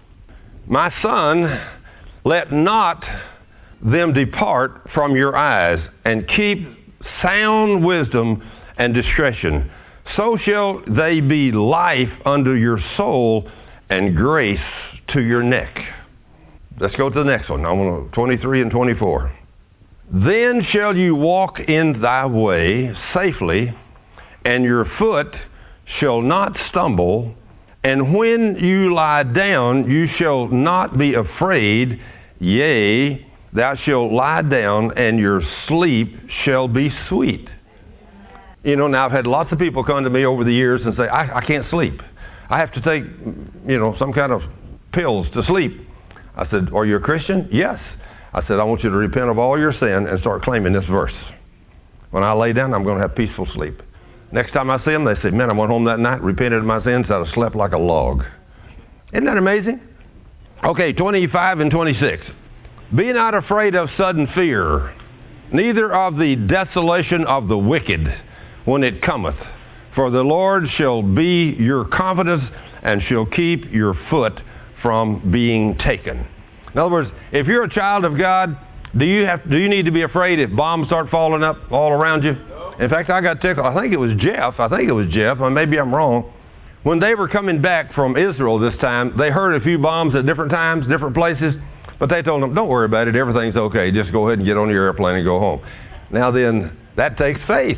My son, let not them depart from your eyes, and keep sound wisdom and discretion. So shall they be life unto your soul, and grace to your neck. Let's go to the next one. I want to twenty-three and twenty-four. Then shall you walk in thy way safely, and your foot shall not stumble. And when you lie down, you shall not be afraid. Yea, thou shalt lie down, and your sleep shall be sweet. You know, now I've had lots of people come to me over the years and say, I, I can't sleep. I have to take, you know, some kind of pills to sleep. I said, are you a Christian? Yes. I said, I want you to repent of all your sin and start claiming this verse. When I lay down, I'm going to have peaceful sleep. Next time I see them, they say, man, I went home that night, repented of my sins, I'd have slept like a log. Isn't that amazing? Okay, twenty-five and twenty-six. Be not afraid of sudden fear, neither of the desolation of the wicked when it cometh. For the Lord shall be your confidence, and shall keep your foot from being taken. In other words, if you're a child of God, do you have do you need to be afraid if bombs start falling up all around you? In fact, I got tickled. I think it was Jeff. I think it was Jeff. Or maybe I'm wrong. When they were coming back from Israel this time, they heard a few bombs at different times, different places. But they told them, don't worry about it. Everything's okay. Just go ahead and get on your airplane and go home. Now then, that takes faith.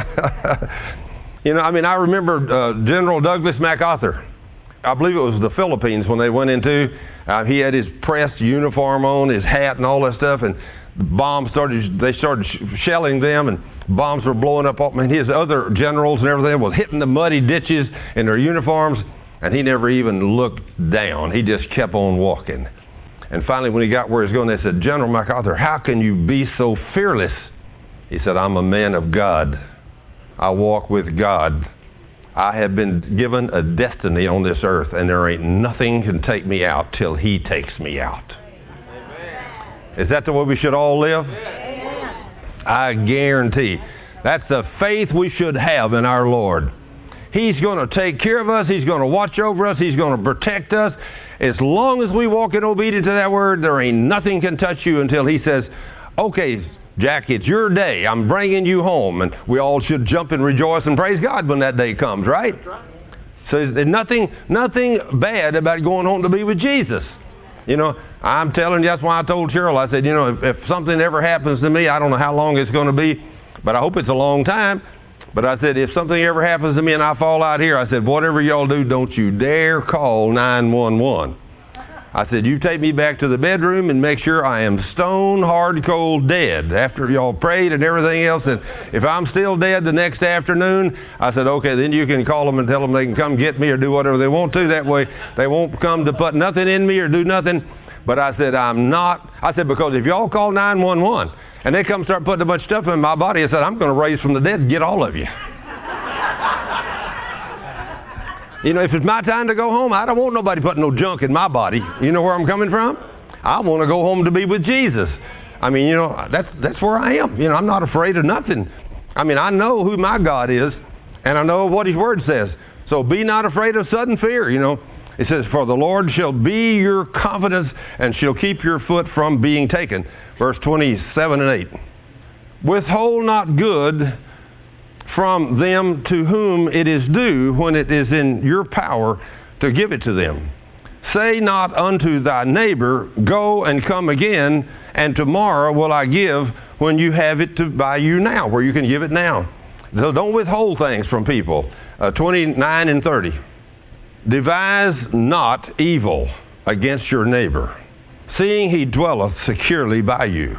You know, I mean, I remember uh, General Douglas MacArthur. I believe it was the Philippines when they went into. Uh, he had his pressed uniform on, his hat and all that stuff, and the bombs started, they started sh- shelling them, and bombs were blowing up. I mean, his other generals and everything was hitting the muddy ditches in their uniforms, and he never even looked down. He just kept on walking. And finally, when he got where he was going, they said, General MacArthur, how can you be so fearless? He said, I'm a man of God. I walk with God. I have been given a destiny on this earth, and there ain't nothing can take me out till he takes me out. Amen. Is that the way we should all live? Amen. I guarantee. That's the faith we should have in our Lord. He's going to take care of us. He's going to watch over us. He's going to protect us. As long as we walk in obedience to that word, there ain't nothing can touch you until he says, okay, Jack, it's your day. I'm bringing you home. And we all should jump and rejoice and praise God when that day comes, right? So there's nothing, nothing bad about going home to be with Jesus. You know, I'm telling you, that's why I told Cheryl, I said, you know, if, if something ever happens to me, I don't know how long it's going to be, but I hope it's a long time. But I said, if something ever happens to me and I fall out here, I said, whatever y'all do, don't you dare call nine one one. I said, you take me back to the bedroom and make sure I am stone hard cold dead after y'all prayed and everything else. And if I'm still dead the next afternoon, I said, okay, then you can call them and tell them they can come get me or do whatever they want to. That way they won't come to put nothing in me or do nothing. But I said, I'm not. I said, because if y'all call nine one one and they come start putting a bunch of stuff in my body, I said, I'm going to raise from the dead and get all of you. You know, if it's my time to go home, I don't want nobody putting no junk in my body. You know where I'm coming from? I want to go home to be with Jesus. I mean, you know, that's that's where I am. You know, I'm not afraid of nothing. I mean, I know who my God is, and I know what his word says. So be not afraid of sudden fear, you know. It says, for the Lord shall be your confidence and shall keep your foot from being taken. Verse twenty-seven and eight. Withhold not good from them to whom it is due when it is in your power to give it to them. Say not unto thy neighbor, go and come again, and tomorrow will I give when you have it to by you now, where you can give it now. So don't withhold things from people. Uh, twenty-nine and thirty. Devise not evil against your neighbor, seeing he dwelleth securely by you.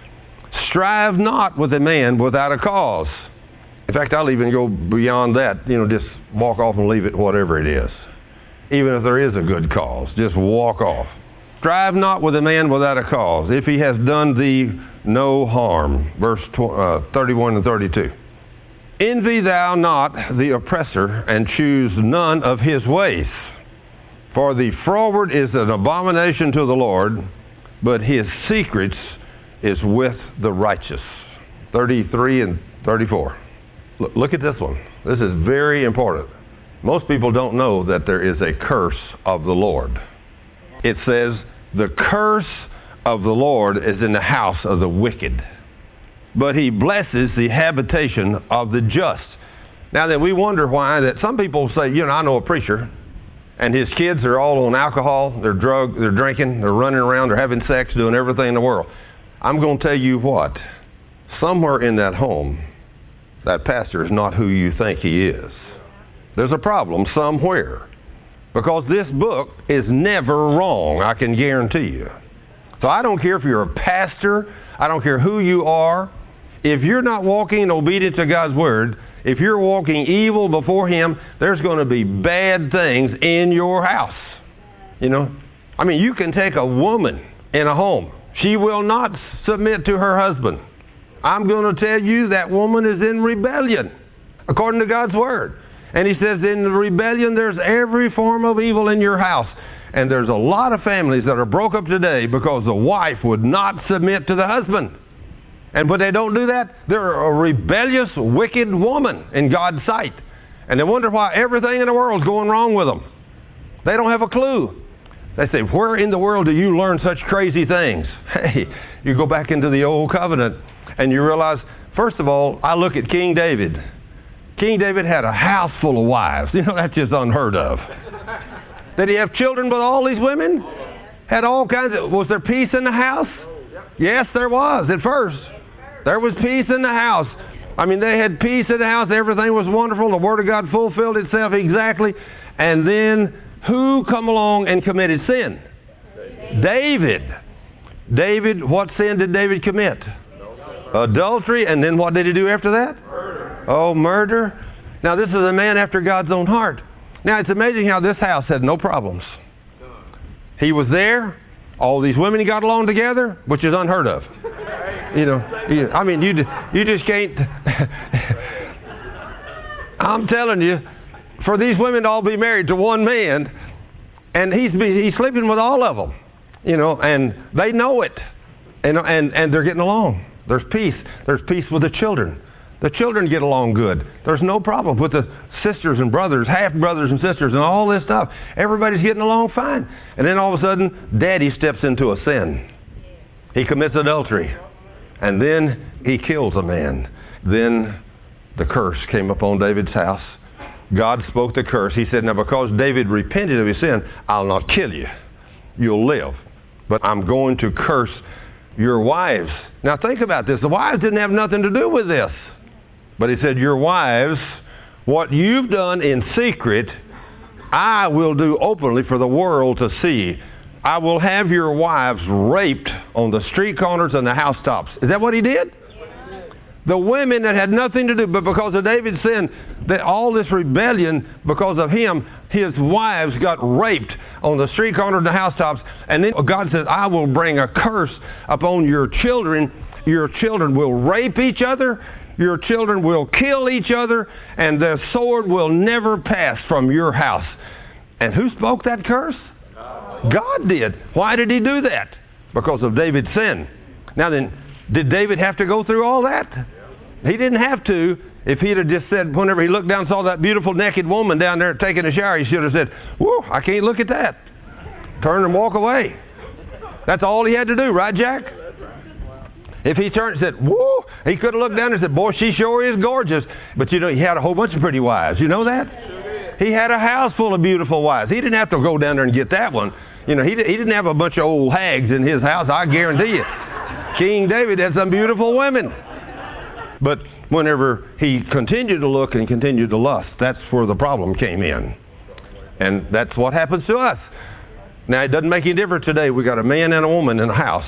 Strive not with a man without a cause. In fact, I'll even go beyond that. You know, just walk off and leave it whatever it is. Even if there is a good cause, just walk off. Strive not with a man without a cause, if he has done thee no harm. Verse thirty-one and thirty-two. Envy thou not the oppressor, and choose none of his ways. For the froward is an abomination to the Lord, but his secrets is with the righteous. thirty-three and thirty-four. Look at this one. This is very important. Most people don't know that there is a curse of the Lord. It says, the curse of the Lord is in the house of the wicked, but he blesses the habitation of the just. Now then, we wonder why that some people say, you know, I know a preacher, and his kids are all on alcohol, they're drug, they're drinking, they're running around, they're having sex, doing everything in the world. I'm going to tell you what, somewhere in that home, that pastor is not who you think he is. There's a problem somewhere. Because this book is never wrong, I can guarantee you. So I don't care if you're a pastor, I don't care who you are. If you're not walking in obedience to God's word, if you're walking evil before him, there's going to be bad things in your house. You know? I mean, you can take a woman in a home. She will not submit to her husband. I'm going to tell you that woman is in rebellion, according to God's word. And he says, in the rebellion, there's every form of evil in your house. And there's a lot of families that are broke up today because the wife would not submit to the husband. And when they don't do that, they're a rebellious, wicked woman in God's sight. And they wonder why everything in the world is going wrong with them. They don't have a clue. They say, where in the world do you learn such crazy things? Hey, you go back into the old covenant and you realize, first of all, I look at King David. King David had a house full of wives. You know, that's just unheard of. Did he have children with all these women? Had all kinds of... Was there peace in the house? Yes, there was at first. There was peace in the house. I mean, they had peace in the house. Everything was wonderful. The Word of God fulfilled itself exactly. And then who come along and committed sin? David. David, what sin did David commit? Adultery. And then what did he do after that? Oh, murder. Now, this is a man after God's own heart. Now, it's amazing how this house had no problems. He was there. All these women got along together, which is unheard of. You know, you, I mean, you, you just can't... I'm telling you, for these women to all be married to one man, and he's, he's sleeping with all of them, you know, and they know it, and, and, and they're getting along. There's peace. There's peace with the children. The children get along good. There's no problem with the sisters and brothers, half-brothers and sisters, and all this stuff. Everybody's getting along fine. And then all of a sudden, Daddy steps into a sin. He commits adultery. And then he kills a man. Then the curse came upon David's house. God spoke the curse. He said, now because David repented of his sin, I'll not kill you. You'll live. But I'm going to curse your wives. Now think about this. The wives didn't have nothing to do with this. But he said, your wives, what you've done in secret, I will do openly for the world to see. I will have your wives raped on the street corners and the housetops. Is that what he did? The women that had nothing to do, but because of David's sin, that all this rebellion, because of him, his wives got raped on the street corners and the housetops. And then God says, I will bring a curse upon your children. Your children will rape each other. Your children will kill each other. And the sword will never pass from your house. And who spoke that curse? God did. Why did he do that? Because of David's sin. Now then, did David have to go through all that? He didn't have to. If he'd have just said, whenever he looked down and saw that beautiful naked woman down there taking a shower, he should have said, whoa, I can't look at that. Turn and walk away. That's all he had to do, right, Jack? If he turned and said, whoa, he could have looked down and said, boy, she sure is gorgeous. But you know, he had a whole bunch of pretty wives. You know that? He had a house full of beautiful wives. He didn't have to go down there and get that one. You know, he, he didn't have a bunch of old hags in his house, I guarantee you. King David had some beautiful women. But whenever he continued to look and continued to lust, that's where the problem came in. And that's what happens to us. Now, it doesn't make any difference today. We got a man and a woman in a house.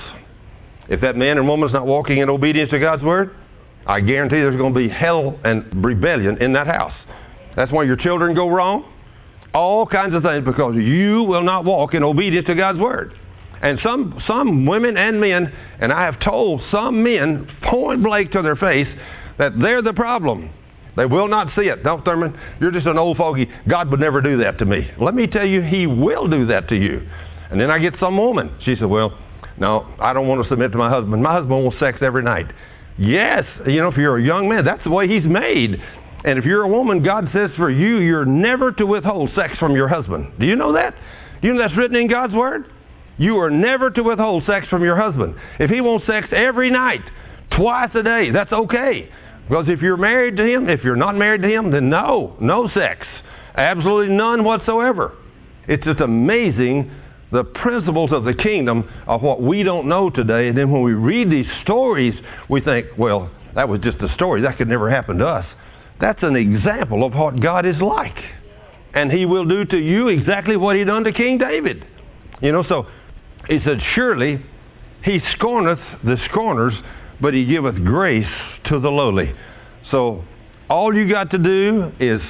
If that man and woman's not walking in obedience to God's word, I guarantee there's going to be hell and rebellion in that house. That's why your children go wrong. All kinds of things, because you will not walk in obedience to God's word. And some some women and men, and I have told some men point blank to their face that they're the problem. They will not see it. No, Thurman, you're just an old fogey. God would never do that to me. Let me tell you, he will do that to you. And then I get some woman. She said, well, no, I don't want to submit to my husband. My husband wants sex every night. Yes, you know, if you're a young man, that's the way he's made. And if you're a woman, God says for you, you're never to withhold sex from your husband. Do you know that? Do you know that's written in God's word? You are never to withhold sex from your husband. If he wants sex every night, twice a day, that's okay. Because if you're married to him, if you're not married to him, then no, no sex. Absolutely none whatsoever. It's just amazing the principles of the kingdom of what we don't know today. And then when we read these stories, we think, well, that was just a story. That could never happen to us. That's an example of what God is like. And he will do to you exactly what he done to King David. You know, so he said, surely he scorneth the scorners, but he giveth grace to the lowly. So all you got to do is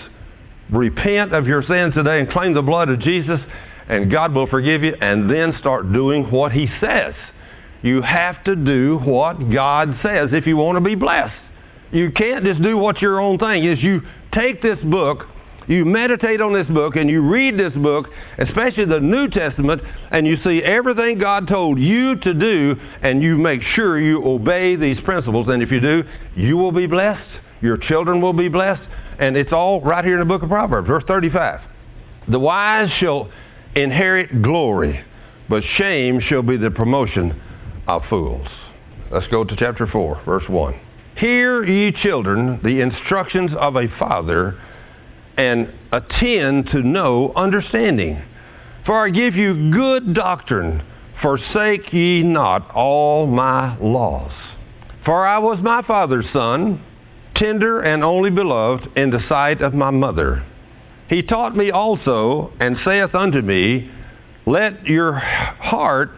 repent of your sins today and claim the blood of Jesus, and God will forgive you, and then start doing what he says. You have to do what God says if you want to be blessed. You can't just do what your own thing is. You take this book, you meditate on this book, and you read this book, especially the New Testament, and you see everything God told you to do, and you make sure you obey these principles. And if you do, you will be blessed, your children will be blessed, and it's all right here in the book of Proverbs, verse thirty-five. The wise shall inherit glory, but shame shall be the promotion of fools. Let's go to chapter four, verse one. Hear, ye children, the instructions of a father, and attend to know understanding. For I give you good doctrine. Forsake ye not all my laws. For I was my father's son, tender and only beloved in the sight of my mother. He taught me also, and saith unto me, let your heart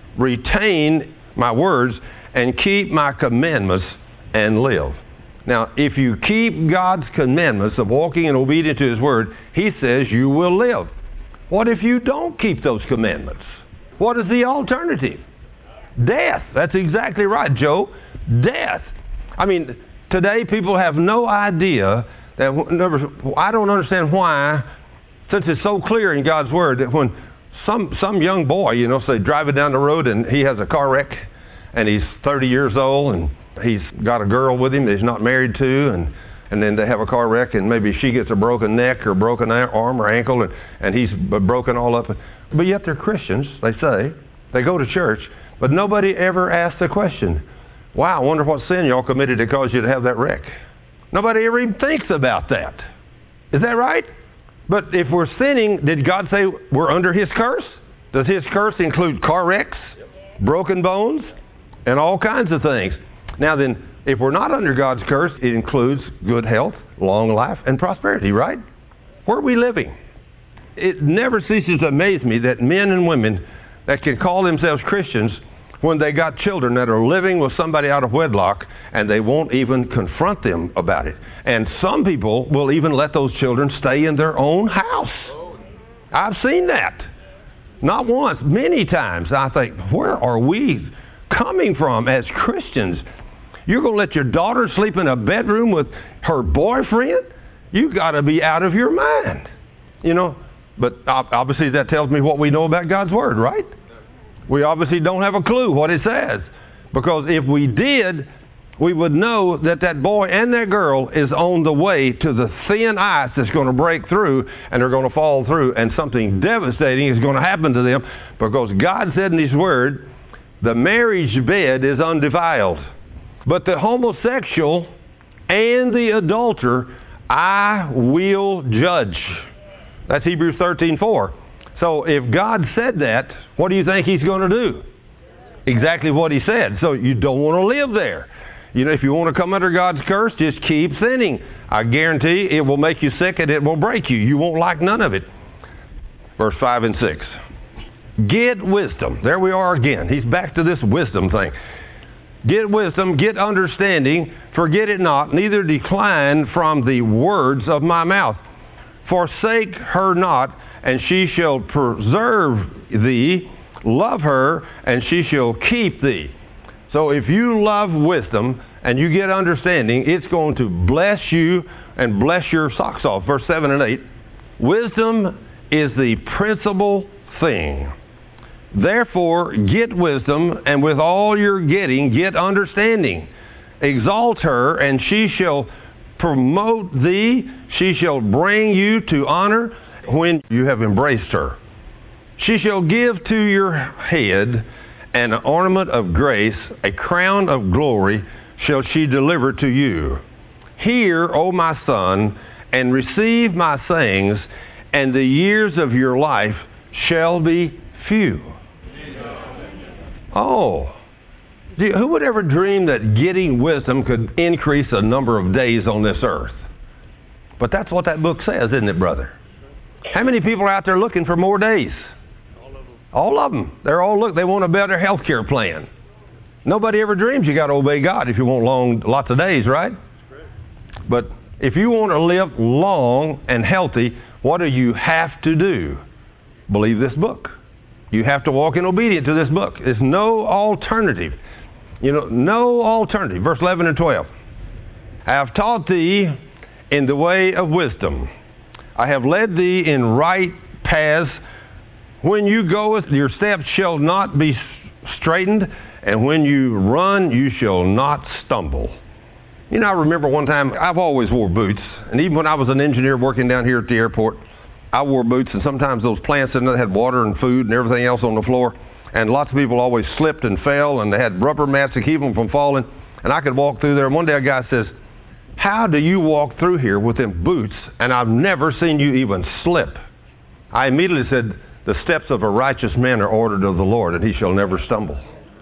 retain my words, and keep my commandments, and live. Now, if you keep God's commandments of walking in obedience to his word, he says you will live. What if you don't keep those commandments? What is the alternative? Death. That's exactly right, Joe. Death. I mean, today people have no idea that, I don't understand why, since it's so clear in God's word that when some, some young boy, you know, say driving down the road and he has a car wreck and he's thirty years old and he's got a girl with him that he's not married to, and, and then they have a car wreck, and maybe she gets a broken neck or broken arm or ankle, and, and he's broken all up. But yet they're Christians, they say. They go to church, but nobody ever asks the question, wow, I wonder what sin y'all committed that caused you to have that wreck. Nobody ever even thinks about that. Is that right? But if we're sinning, did God say we're under His curse? Does His curse include car wrecks, broken bones, and all kinds of things? Now then, if we're not under God's curse, it includes good health, long life, and prosperity, right? Where are we living? It never ceases to amaze me that men and women that can call themselves Christians, when they got children that are living with somebody out of wedlock, and they won't even confront them about it. And some people will even let those children stay in their own house. I've seen that. Not once, many times. I think, where are we coming from as Christians? You're going to let your daughter sleep in a bedroom with her boyfriend? You got to be out of your mind. You know, but obviously that tells me what we know about God's Word, right? We obviously don't have a clue what it says. Because if we did, we would know that that boy and that girl is on the way to the thin ice that's going to break through, and they're going to fall through, and something devastating is going to happen to them, because God said in His Word, the marriage bed is undefiled, but the homosexual and the adulterer I will judge. That's Hebrews thirteen four. So if God said that, what do you think He's going to do? Exactly what He said. So you don't want to live there. You know, if you want to come under God's curse, just keep sinning. I guarantee it will make you sick and it will break you. You won't like none of it. Verse five and six. Get wisdom. There we are again. He's back to this wisdom thing. Get wisdom, get understanding, forget it not, neither decline from the words of my mouth. Forsake her not, and she shall preserve thee. Love her, and she shall keep thee. So if you love wisdom and you get understanding, it's going to bless you and bless your socks off. Verse seven and eight. Wisdom is the principal thing. Therefore, get wisdom, and with all your getting, get understanding. Exalt her, and she shall promote thee. She shall bring you to honor when you have embraced her. She shall give to your head an ornament of grace, a crown of glory shall she deliver to you. Hear, O my son, and receive my sayings, and the years of your life shall be few. Oh, who would ever dream that getting wisdom could increase the number of days on this earth? But that's what that book says, isn't it, brother? How many people are out there looking for more days? All of them. All of them. They're all look. They want a better health care plan. Nobody ever dreams you got to obey God if you want long, lots of days, right? But if you want to live long and healthy, what do you have to do? Believe this book. You have to walk in obedience to this book. There's no alternative. You know, no alternative. Verse eleven and twelve. I have taught thee in the way of wisdom. I have led thee in right paths. When you goest, your steps shall not be straitened, and when you run, you shall not stumble. You know, I remember one time, I've always wore boots, and even when I was an engineer working down here at the airport, I wore boots, and sometimes those plants in there had water and food and everything else on the floor, and lots of people always slipped and fell, and they had rubber mats to keep them from falling, and I could walk through there, and one day a guy says, how do you walk through here with them boots, and I've never seen you even slip? I immediately said, the steps of a righteous man are ordered of the Lord, and he shall never stumble.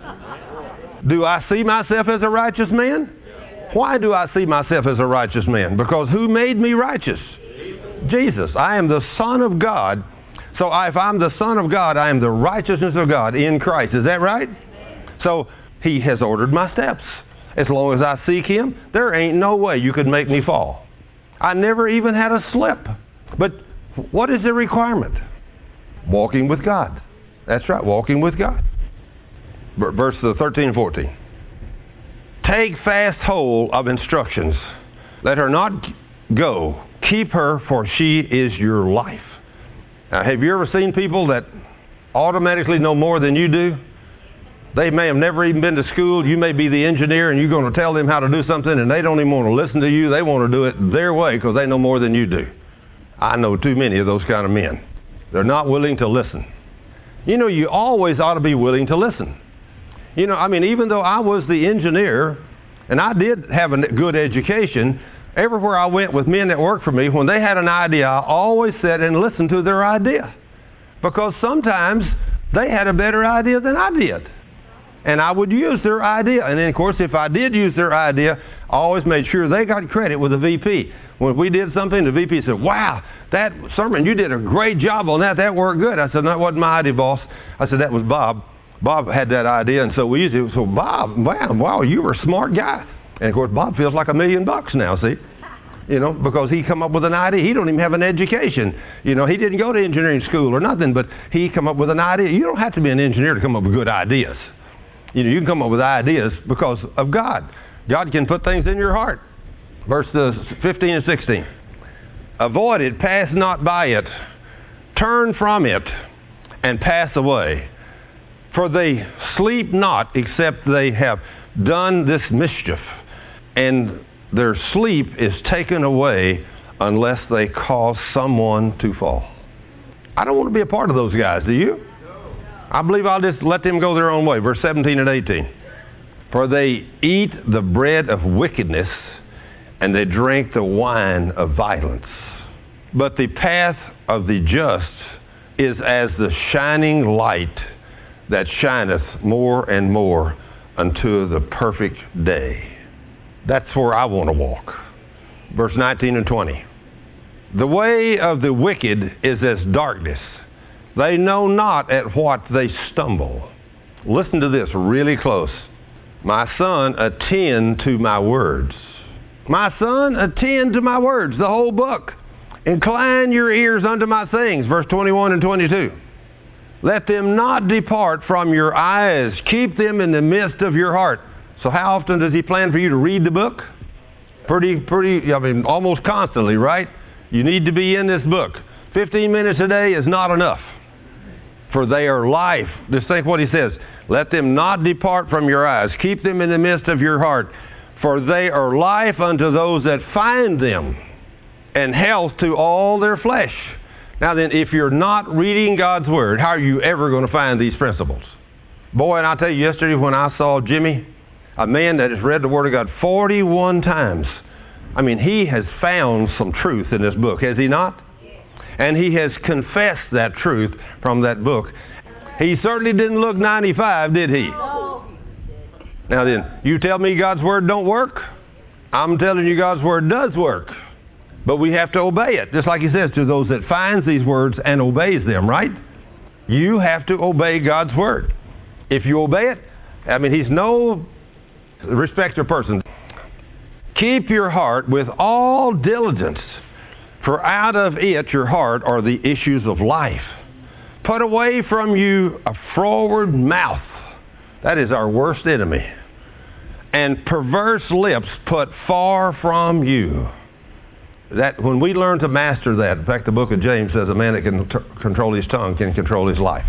Do I see myself as a righteous man? Why do I see myself as a righteous man? Because who made me righteous? Jesus. I am the Son of God. So if I'm the Son of God, I am the righteousness of God in Christ. Is that right? So He has ordered my steps. As long as I seek Him, there ain't no way you could make me fall. I never even had a slip. But what is the requirement? Walking with God. That's right, walking with God. Verse thirteen and fourteen. Take fast hold of instructions. Let her not go. Keep her, for she is your life. Now, have you ever seen people that automatically know more than you do? They may have never even been to school. You may be the engineer and you're going to tell them how to do something and they don't even want to listen to you. They want to do it their way because they know more than you do. I know too many of those kind of men. They're not willing to listen. You know, you always ought to be willing to listen. You know, I mean, even though I was the engineer and I did have a good education, everywhere I went with men that worked for me, when they had an idea, I always sat and listened to their idea. Because sometimes they had a better idea than I did. And I would use their idea. And then, of course, if I did use their idea, I always made sure they got credit with the V P. When we did something, the V P said, wow, that sermon, you did a great job on that. That worked good. I said, that wasn't my idea, boss. I said, that was Bob. Bob had that idea, and so we used it. So, Bob, wow, wow, you were a smart guy. And, of course, Bob feels like a million bucks now, see? You know, because he come up with an idea. He don't even have an education. You know, he didn't go to engineering school or nothing, but he come up with an idea. You don't have to be an engineer to come up with good ideas. You know, you can come up with ideas because of God. God can put things in your heart. Verse fifteen and sixteen. Avoid it, pass not by it, turn from it, and pass away. For they sleep not, except they have done this mischief, and their sleep is taken away unless they cause someone to fall. I don't want to be a part of those guys, do you? I believe I'll just let them go their own way. Verse seventeen and eighteen. For they eat the bread of wickedness, and they drink the wine of violence. But the path of the just is as the shining light that shineth more and more unto the perfect day. That's where I want to walk. Verse nineteen and twenty. The way of the wicked is as darkness. They know not at what they stumble. Listen to this really close. My son, attend to my words. My son, attend to my words, the whole book. Incline your ears unto my sayings, verse twenty-one and twenty-two. Let them not depart from your eyes. Keep them in the midst of your heart. So how often does he plan for you to read the book? Pretty, pretty, I mean, almost constantly, right? You need to be in this book. fifteen minutes a day is not enough. For they are life. Just think what he says. Let them not depart from your eyes. Keep them in the midst of your heart. For they are life unto those that find them, and health to all their flesh. Now then, if you're not reading God's Word, how are you ever going to find these principles? Boy, and I'll tell you, yesterday when I saw Jimmy, a man that has read the Word of God forty-one times, I mean, he has found some truth in this book, has he not? And he has confessed that truth from that book. He certainly didn't look ninety-five, did he? Now then, you tell me God's Word don't work? I'm telling you God's Word does work. But we have to obey it. Just like he says, to those that finds these words and obeys them, right? You have to obey God's Word. If you obey it, I mean, he's no respecter of persons. Keep your heart with all diligence, for out of it, your heart, are the issues of life. Put away from you a froward mouth. That is our worst enemy. And perverse lips put far from you. That when we learn to master that, in fact, the book of James says a man that can t- control his tongue can control his life.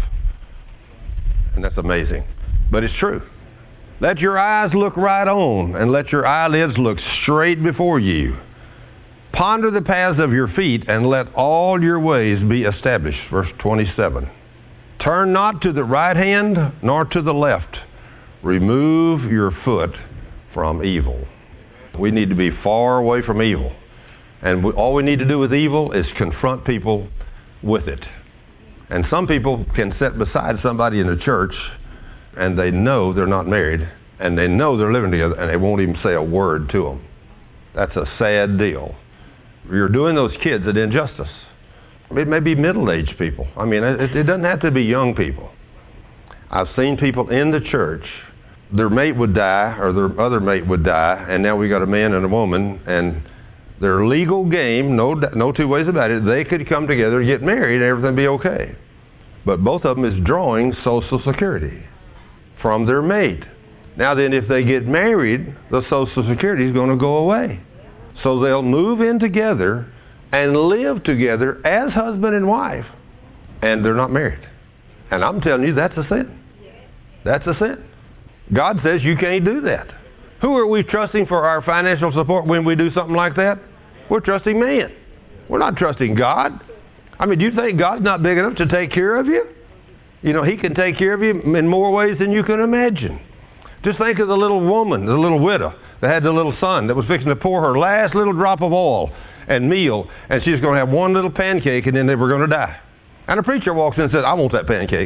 And that's amazing. But it's true. Let your eyes look right on, and let your eyelids look straight before you. Ponder the paths of your feet, and let all your ways be established. Verse twenty-seven. Turn not to the right hand, nor to the left. Remove your foot from evil. We need to be far away from evil. And we, all we need to do with evil is confront people with it. And some people can sit beside somebody in the church, and they know they're not married, and they know they're living together, and they won't even say a word to them. That's a sad deal. You're doing those kids an injustice. It may be middle-aged people. I mean, it, it doesn't have to be young people. I've seen people in the church, their mate would die, or their other mate would die, and now we got a man and a woman, and their legal game, no, no two ways about it, they could come together, get married, and everything be okay. But both of them is drawing Social Security from their mate. Now then, if they get married, the Social Security is going to go away. So they'll move in together and live together as husband and wife, and they're not married. And I'm telling you, that's a sin. That's a sin. God says you can't do that. Who are we trusting for our financial support when we do something like that? We're trusting man. We're not trusting God. I mean, do you think God's not big enough to take care of you? You know, he can take care of you in more ways than you can imagine. Just think of the little woman, the little widow that had the little son that was fixing to pour her last little drop of oil and meal, and she was going to have one little pancake, and then they were going to die. And a preacher walks in and said, I want that pancake.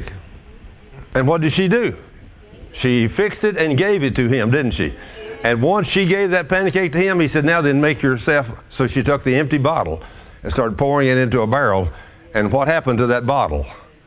And what did she do? She fixed it and gave it to him, didn't she? And once she gave that pancake to him, he said, now then make yourself. So she took the empty bottle and started pouring it into a barrel. And what happened to that bottle?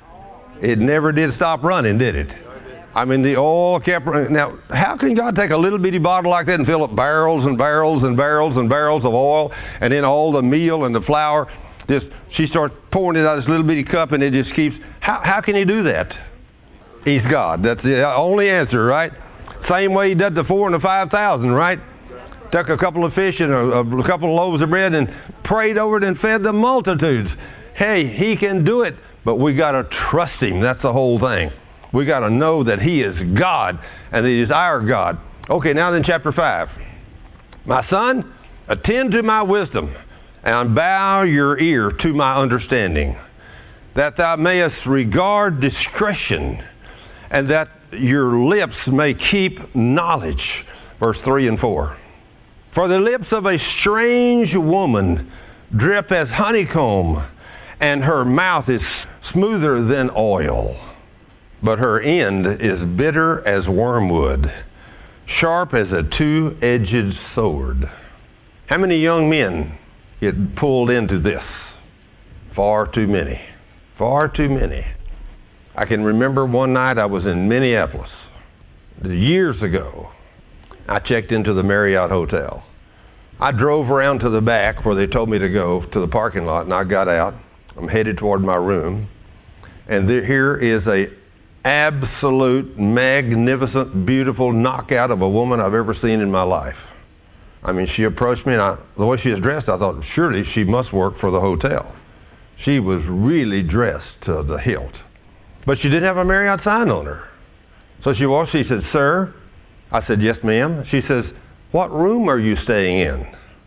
It never did stop running, did it? I mean, the oil kept running. Now, how can God take a little bitty bottle like that and fill up barrels and barrels and barrels and barrels of oil, and then all the meal and the flour? Just she starts pouring it out of this little bitty cup, and it just keeps. How how can he do that? He's God. That's the only answer, right? Same way he did the four and the five thousand, right? Took a couple of fish and a, a couple of loaves of bread and prayed over it and fed the multitudes. Hey, he can do it, but we got to trust him. That's the whole thing. We got to know that he is God and that he is our God. Okay, now then chapter five. My son, attend to my wisdom and bow your ear to my understanding, that thou mayest regard discretion and that your lips may keep knowledge. Verse three and four. For the lips of a strange woman drip as honeycomb, and her mouth is smoother than oil. But her end is bitter as wormwood, sharp as a two-edged sword. How many young men get pulled into this? Far too many. Far too many. I can remember one night I was in Minneapolis, years ago. I checked into the Marriott Hotel. I drove around to the back where they told me to go, to the parking lot, and I got out. I'm headed toward my room. And there, here is a absolute, magnificent, beautiful knockout of a woman I've ever seen in my life. I mean, she approached me, and I, the way she was dressed, I thought, surely she must work for the hotel. She was really dressed to the hilt. But she didn't have a Marriott sign on her. So she walked, she said, sir? I said, yes, ma'am. She says, what room are you staying in?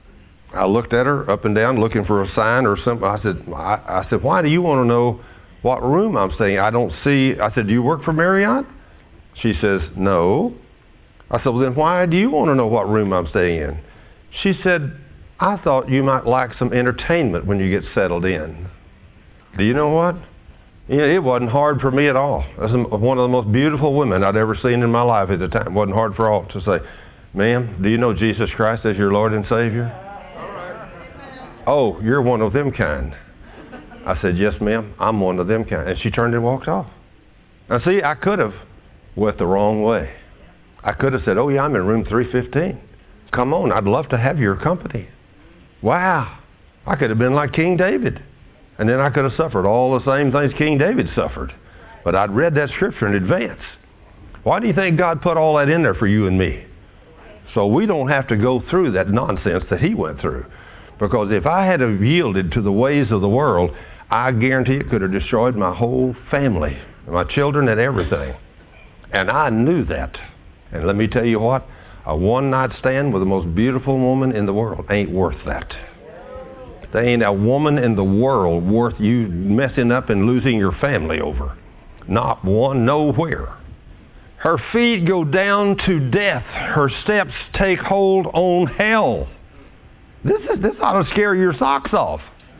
I looked at her up and down looking for a sign or something. I said, I, I said, why do you want to know what room I'm staying in? I don't see. I said, do you work for Marriott? She says, no. I said, well, then why do you want to know what room I'm staying in? She said, I thought you might like some entertainment when you get settled in. Do you know what? You know, it wasn't hard for me at all. That's one of the most beautiful women I'd ever seen in my life at the time. It wasn't hard for all to say, ma'am, do you know Jesus Christ as your Lord and Savior? All right. Oh, you're one of them kind. I said, yes, ma'am, I'm one of them kind. And she turned and walked off. Now, see, I could have went the wrong way. I could have said, oh, yeah, I'm in room three fifteen. Come on, I'd love to have your company. Wow. I could have been like King David. And then I could have suffered all the same things King David suffered. But I'd read that scripture in advance. Why do you think God put all that in there for you and me? So we don't have to go through that nonsense that he went through. Because if I had have yielded to the ways of the world, I guarantee it could have destroyed my whole family, my children and everything. And I knew that. And let me tell you what, a one-night stand with the most beautiful woman in the world ain't worth that. There ain't a woman in the world worth you messing up and losing your family over. Not one, nowhere. Her feet go down to death. Her steps take hold on hell. This is this ought to scare your socks off.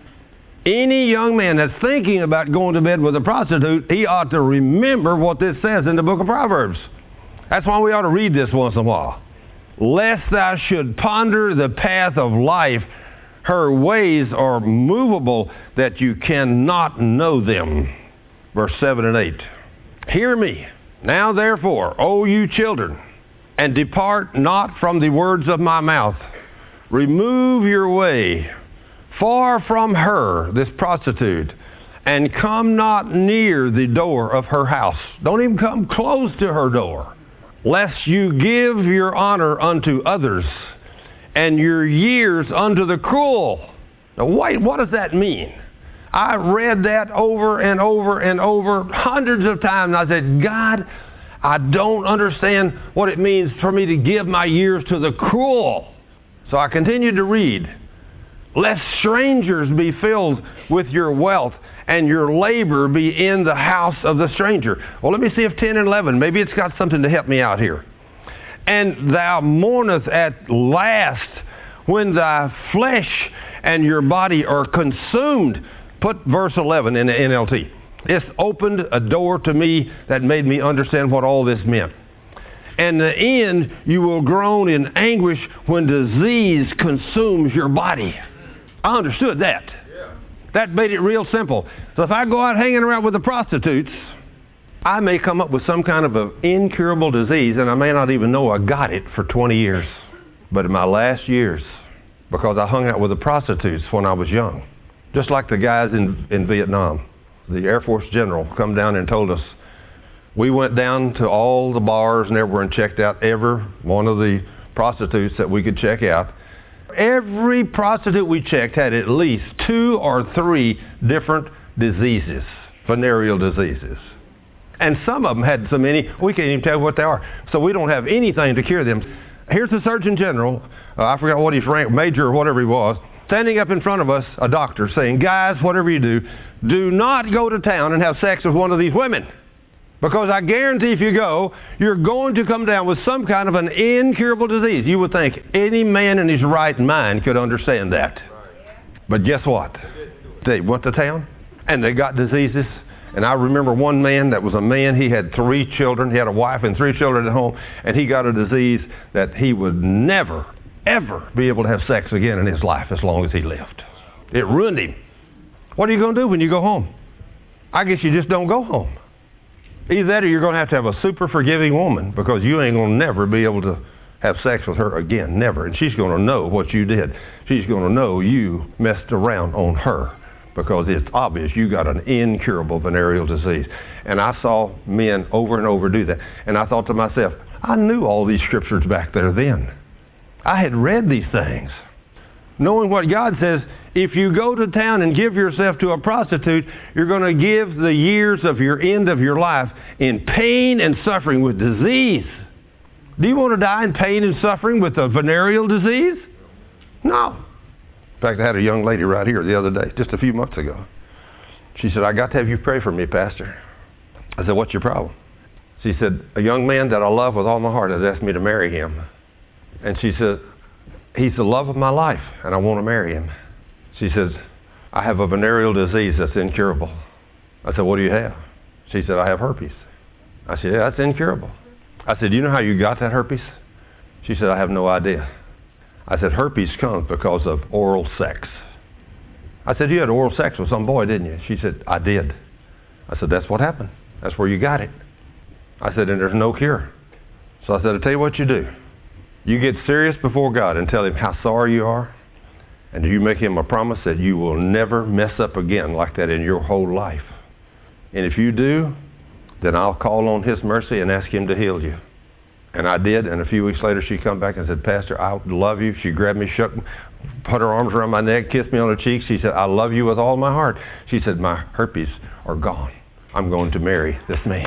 Any young man that's thinking about going to bed with a prostitute, he ought to remember what this says in the book of Proverbs. That's why we ought to read this once in a while. Lest thou should ponder the path of life, her ways are movable that you cannot know them. Verse seven and eight. Hear me, now therefore, O you children, and depart not from the words of my mouth. Remove your way far from her, this prostitute, and come not near the door of her house. Don't even come close to her door, lest you give your honor unto others, and your years unto the cruel. Now wait, what does that mean? I read that over and over and over hundreds of times, and I said, God, I don't understand what it means for me to give my years to the cruel. So I continued to read. Lest strangers be filled with your wealth, and your labor be in the house of the stranger. Well, let me see if ten and eleven, maybe it's got something to help me out here. And thou mournest at last when thy flesh and your body are consumed. Put verse eleven in the N L T. It's opened a door to me that made me understand what all this meant. And in the end, you will groan in anguish when disease consumes your body. I understood that. Yeah. That made it real simple. So if I go out hanging around with the prostitutes, I may come up with some kind of an incurable disease, and I may not even know I got it for twenty years. But in my last years, because I hung out with the prostitutes when I was young, just like the guys in, in Vietnam, the Air Force general come down and told us, we went down to all the bars and everywhere and checked out every one of the prostitutes that we could check out. Every prostitute we checked had at least two or three different diseases, venereal diseases. And some of them had so many, we can't even tell what they are. So we don't have anything to cure them. Here's the Surgeon General, uh, I forgot what he's ranked, major or whatever he was, standing up in front of us, a doctor, saying, guys, whatever you do, do not go to town and have sex with one of these women. Because I guarantee if you go, you're going to come down with some kind of an incurable disease. You would think any man in his right mind could understand that. But guess what? They went to town and they got diseases. And I remember one man that was a man, he had three children. He had a wife and three children at home. And he got a disease that he would never, ever be able to have sex again in his life as long as he lived. It ruined him. What are you going to do when you go home? I guess you just don't go home. Either that or you're going to have to have a super forgiving woman, because you ain't going to never be able to have sex with her again. Never. And she's going to know what you did. She's going to know you messed around on her, because it's obvious you got an incurable venereal disease. And I saw men over and over do that. And I thought to myself, I knew all these scriptures back there then. I had read these things. Knowing what God says, if you go to town and give yourself to a prostitute, you're going to give the years of your end of your life in pain and suffering with disease. Do you want to die in pain and suffering with a venereal disease? No. In fact, I had a young lady right here the other day, just a few months ago. She said, I got to have you pray for me, Pastor. I said, what's your problem? She said, a young man that I love with all my heart has asked me to marry him. And she said, he's the love of my life, and I want to marry him. She says, I have a venereal disease that's incurable. I said, what do you have? She said, I have herpes. I said, yeah, that's incurable. I said, do you know how you got that herpes? She said, I have no idea. I said, herpes comes because of oral sex. I said, you had oral sex with some boy, didn't you? She said, I did. I said, that's what happened. That's where you got it. I said, and there's no cure. So I said, I'll tell you what you do. You get serious before God and tell him how sorry you are, and you make him a promise that you will never mess up again like that in your whole life. And if you do, then I'll call on his mercy and ask him to heal you. And I did, and a few weeks later she come back and said, Pastor, I love you. She grabbed me, shook, put her arms around my neck, kissed me on the cheek. She said, I love you with all my heart. She said, my herpes are gone. I'm going to marry this man.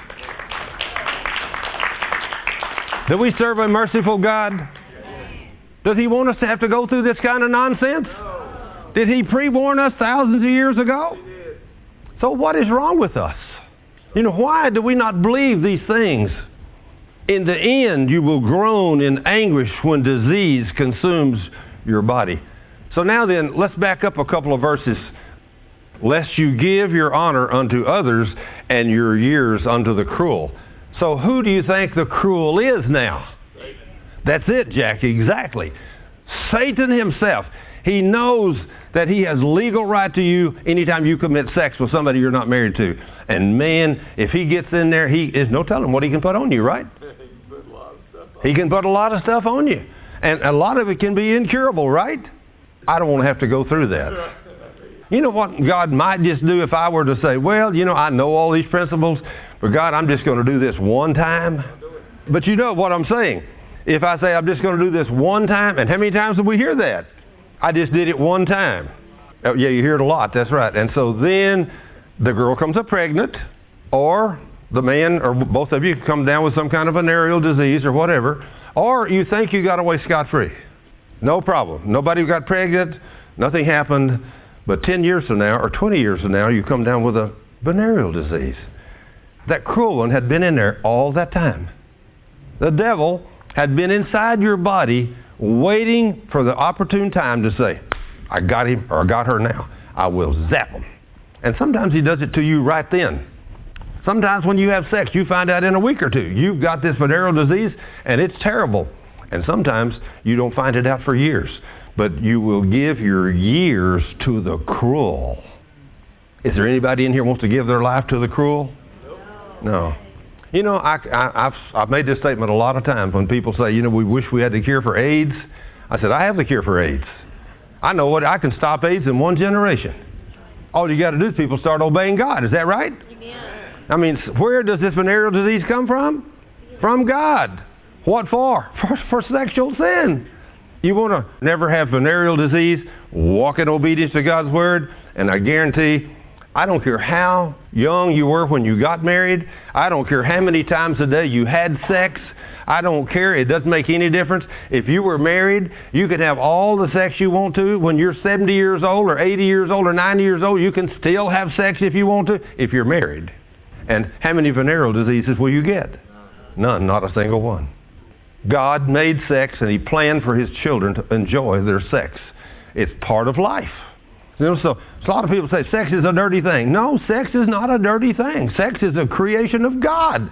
Do we serve a merciful God? Does he want us to have to go through this kind of nonsense? Did he pre-warn us thousands of years ago? So what is wrong with us? You know, why do we not believe these things? In the end, you will groan in anguish when disease consumes your body. So now then, let's back up a couple of verses. Lest you give your honor unto others and your years unto the cruel. So who do you think the cruel is now? That's it, Jackie, exactly. Satan himself. He knows that he has legal right to you anytime you commit sex with somebody you're not married to. And man, if he gets in there, he is no telling what he can put on you, right? He can put a lot of stuff on you. And a lot of it can be incurable, right? I don't want to have to go through that. You know what God might just do if I were to say, well, you know, I know all these principles, but God, I'm just going to do this one time. But you know what I'm saying. If I say I'm just going to do this one time, and how many times do we hear that? I just did it one time. Oh, yeah, you hear it a lot, that's right. And so then the girl comes up pregnant, or the man or both of you come down with some kind of venereal disease or whatever, or you think you got away scot-free. No problem. Nobody got pregnant. Nothing happened. But ten years from now or twenty years from now, you come down with a venereal disease. That cruel one had been in there all that time. The devil had been inside your body waiting for the opportune time to say, I got him or I got her now. I will zap him. And sometimes he does it to you right then. Sometimes when you have sex, you find out in a week or two, you've got this venereal disease and it's terrible. And sometimes you don't find it out for years. But you will give your years to the cruel. Is there anybody in here who wants to give their life to the cruel? No. You know, I, I, I've, I've made this statement a lot of times when people say, you know, we wish we had the cure for AIDS. I said, I have the cure for AIDS. I know what, I can stop AIDS in one generation. All you got to do is people start obeying God. Is that right? Amen. I mean, where does this venereal disease come from? From God. What for? For, for sexual sin. You want to never have venereal disease, walk in obedience to God's Word, and I guarantee, I don't care how young you were when you got married, I don't care how many times a day you had sex, I don't care, it doesn't make any difference. If you were married, you could have all the sex you want to. When you're seventy years old or eighty years old or ninety years old, you can still have sex if you want to, if you're married. And how many venereal diseases will you get? None, not a single one. God made sex and He planned for His children to enjoy their sex. It's part of life. You know, so, so a lot of people say sex is a dirty thing. No, sex is not a dirty thing. Sex is a creation of God.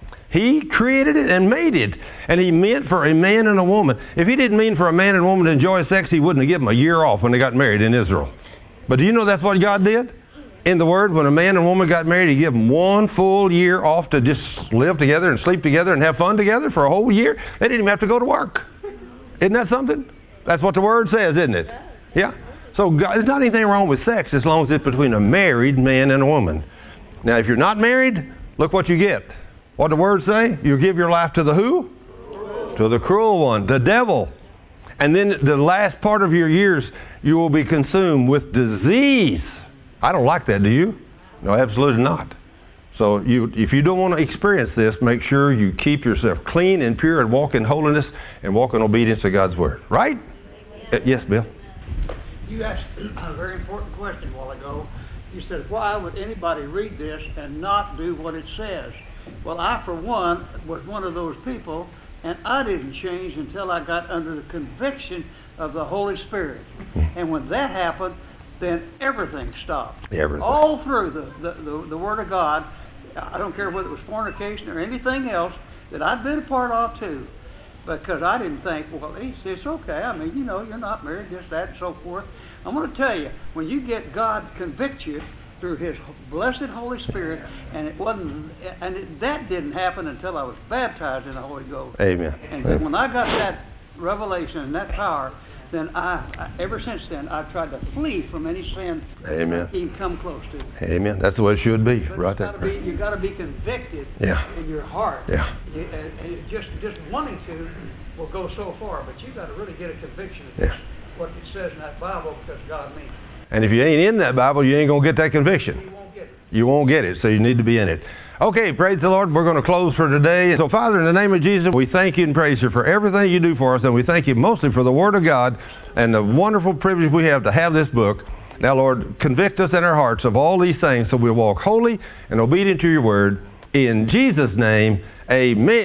He created it and made it. And He meant for a man and a woman. If He didn't mean for a man and a woman to enjoy sex, He wouldn't have given them a year off when they got married in Israel. But do you know that's what God did? In the Word, when a man and woman got married, He gave them one full year off to just live together and sleep together and have fun together for a whole year. They didn't even have to go to work. Isn't that something? That's what the Word says, isn't it? Yeah. So God, there's not anything wrong with sex as long as it's between a married man and a woman. Now, if you're not married, look what you get. What the Word say? You give your life to the who? To the cruel one, the devil. And then the last part of your years, you will be consumed with disease. I don't like that, do you? No, absolutely not. So you, if you don't want to experience this, make sure you keep yourself clean and pure and walk in holiness and walk in obedience to God's Word. Right? Uh, yes, Bill? You asked a very important question a while ago. You said, why would anybody read this and not do what it says? Well, I, for one, was one of those people, and I didn't change until I got under the conviction of the Holy Spirit. And when that happened, then everything stopped. Everything. All through the, the, the, the Word of God. I don't care whether it was fornication or anything else that I'd been a part of too. Because I didn't think, well, it's, it's okay. I mean, you know, you're not married, this, that, and so forth. I'm going to tell you, when you get God convict you through His blessed Holy Spirit, and it wasn't, and it, that didn't happen until I was baptized in the Holy Ghost. Amen. And Amen. when I got that revelation and that power, then I, I, ever since then, I've tried to flee from any sin Amen. Even come close to. Amen. That's the way it should be, But right there. there. You've got to be convicted Yeah. in your heart. Yeah. You, and, and just just wanting to will go so far, but you've got to really get a conviction of Yeah. this, what it says in that Bible, because God means it. And if you ain't in that Bible, you ain't going to get that conviction. You won't get it. You won't get it, so you need to be in it. Okay, praise the Lord. We're going to close for today. So, Father, in the name of Jesus, we thank you and praise you for everything you do for us, and we thank you mostly for the Word of God and the wonderful privilege we have to have this book. Now, Lord, convict us in our hearts of all these things so we'll walk holy and obedient to your Word. In Jesus' name, amen.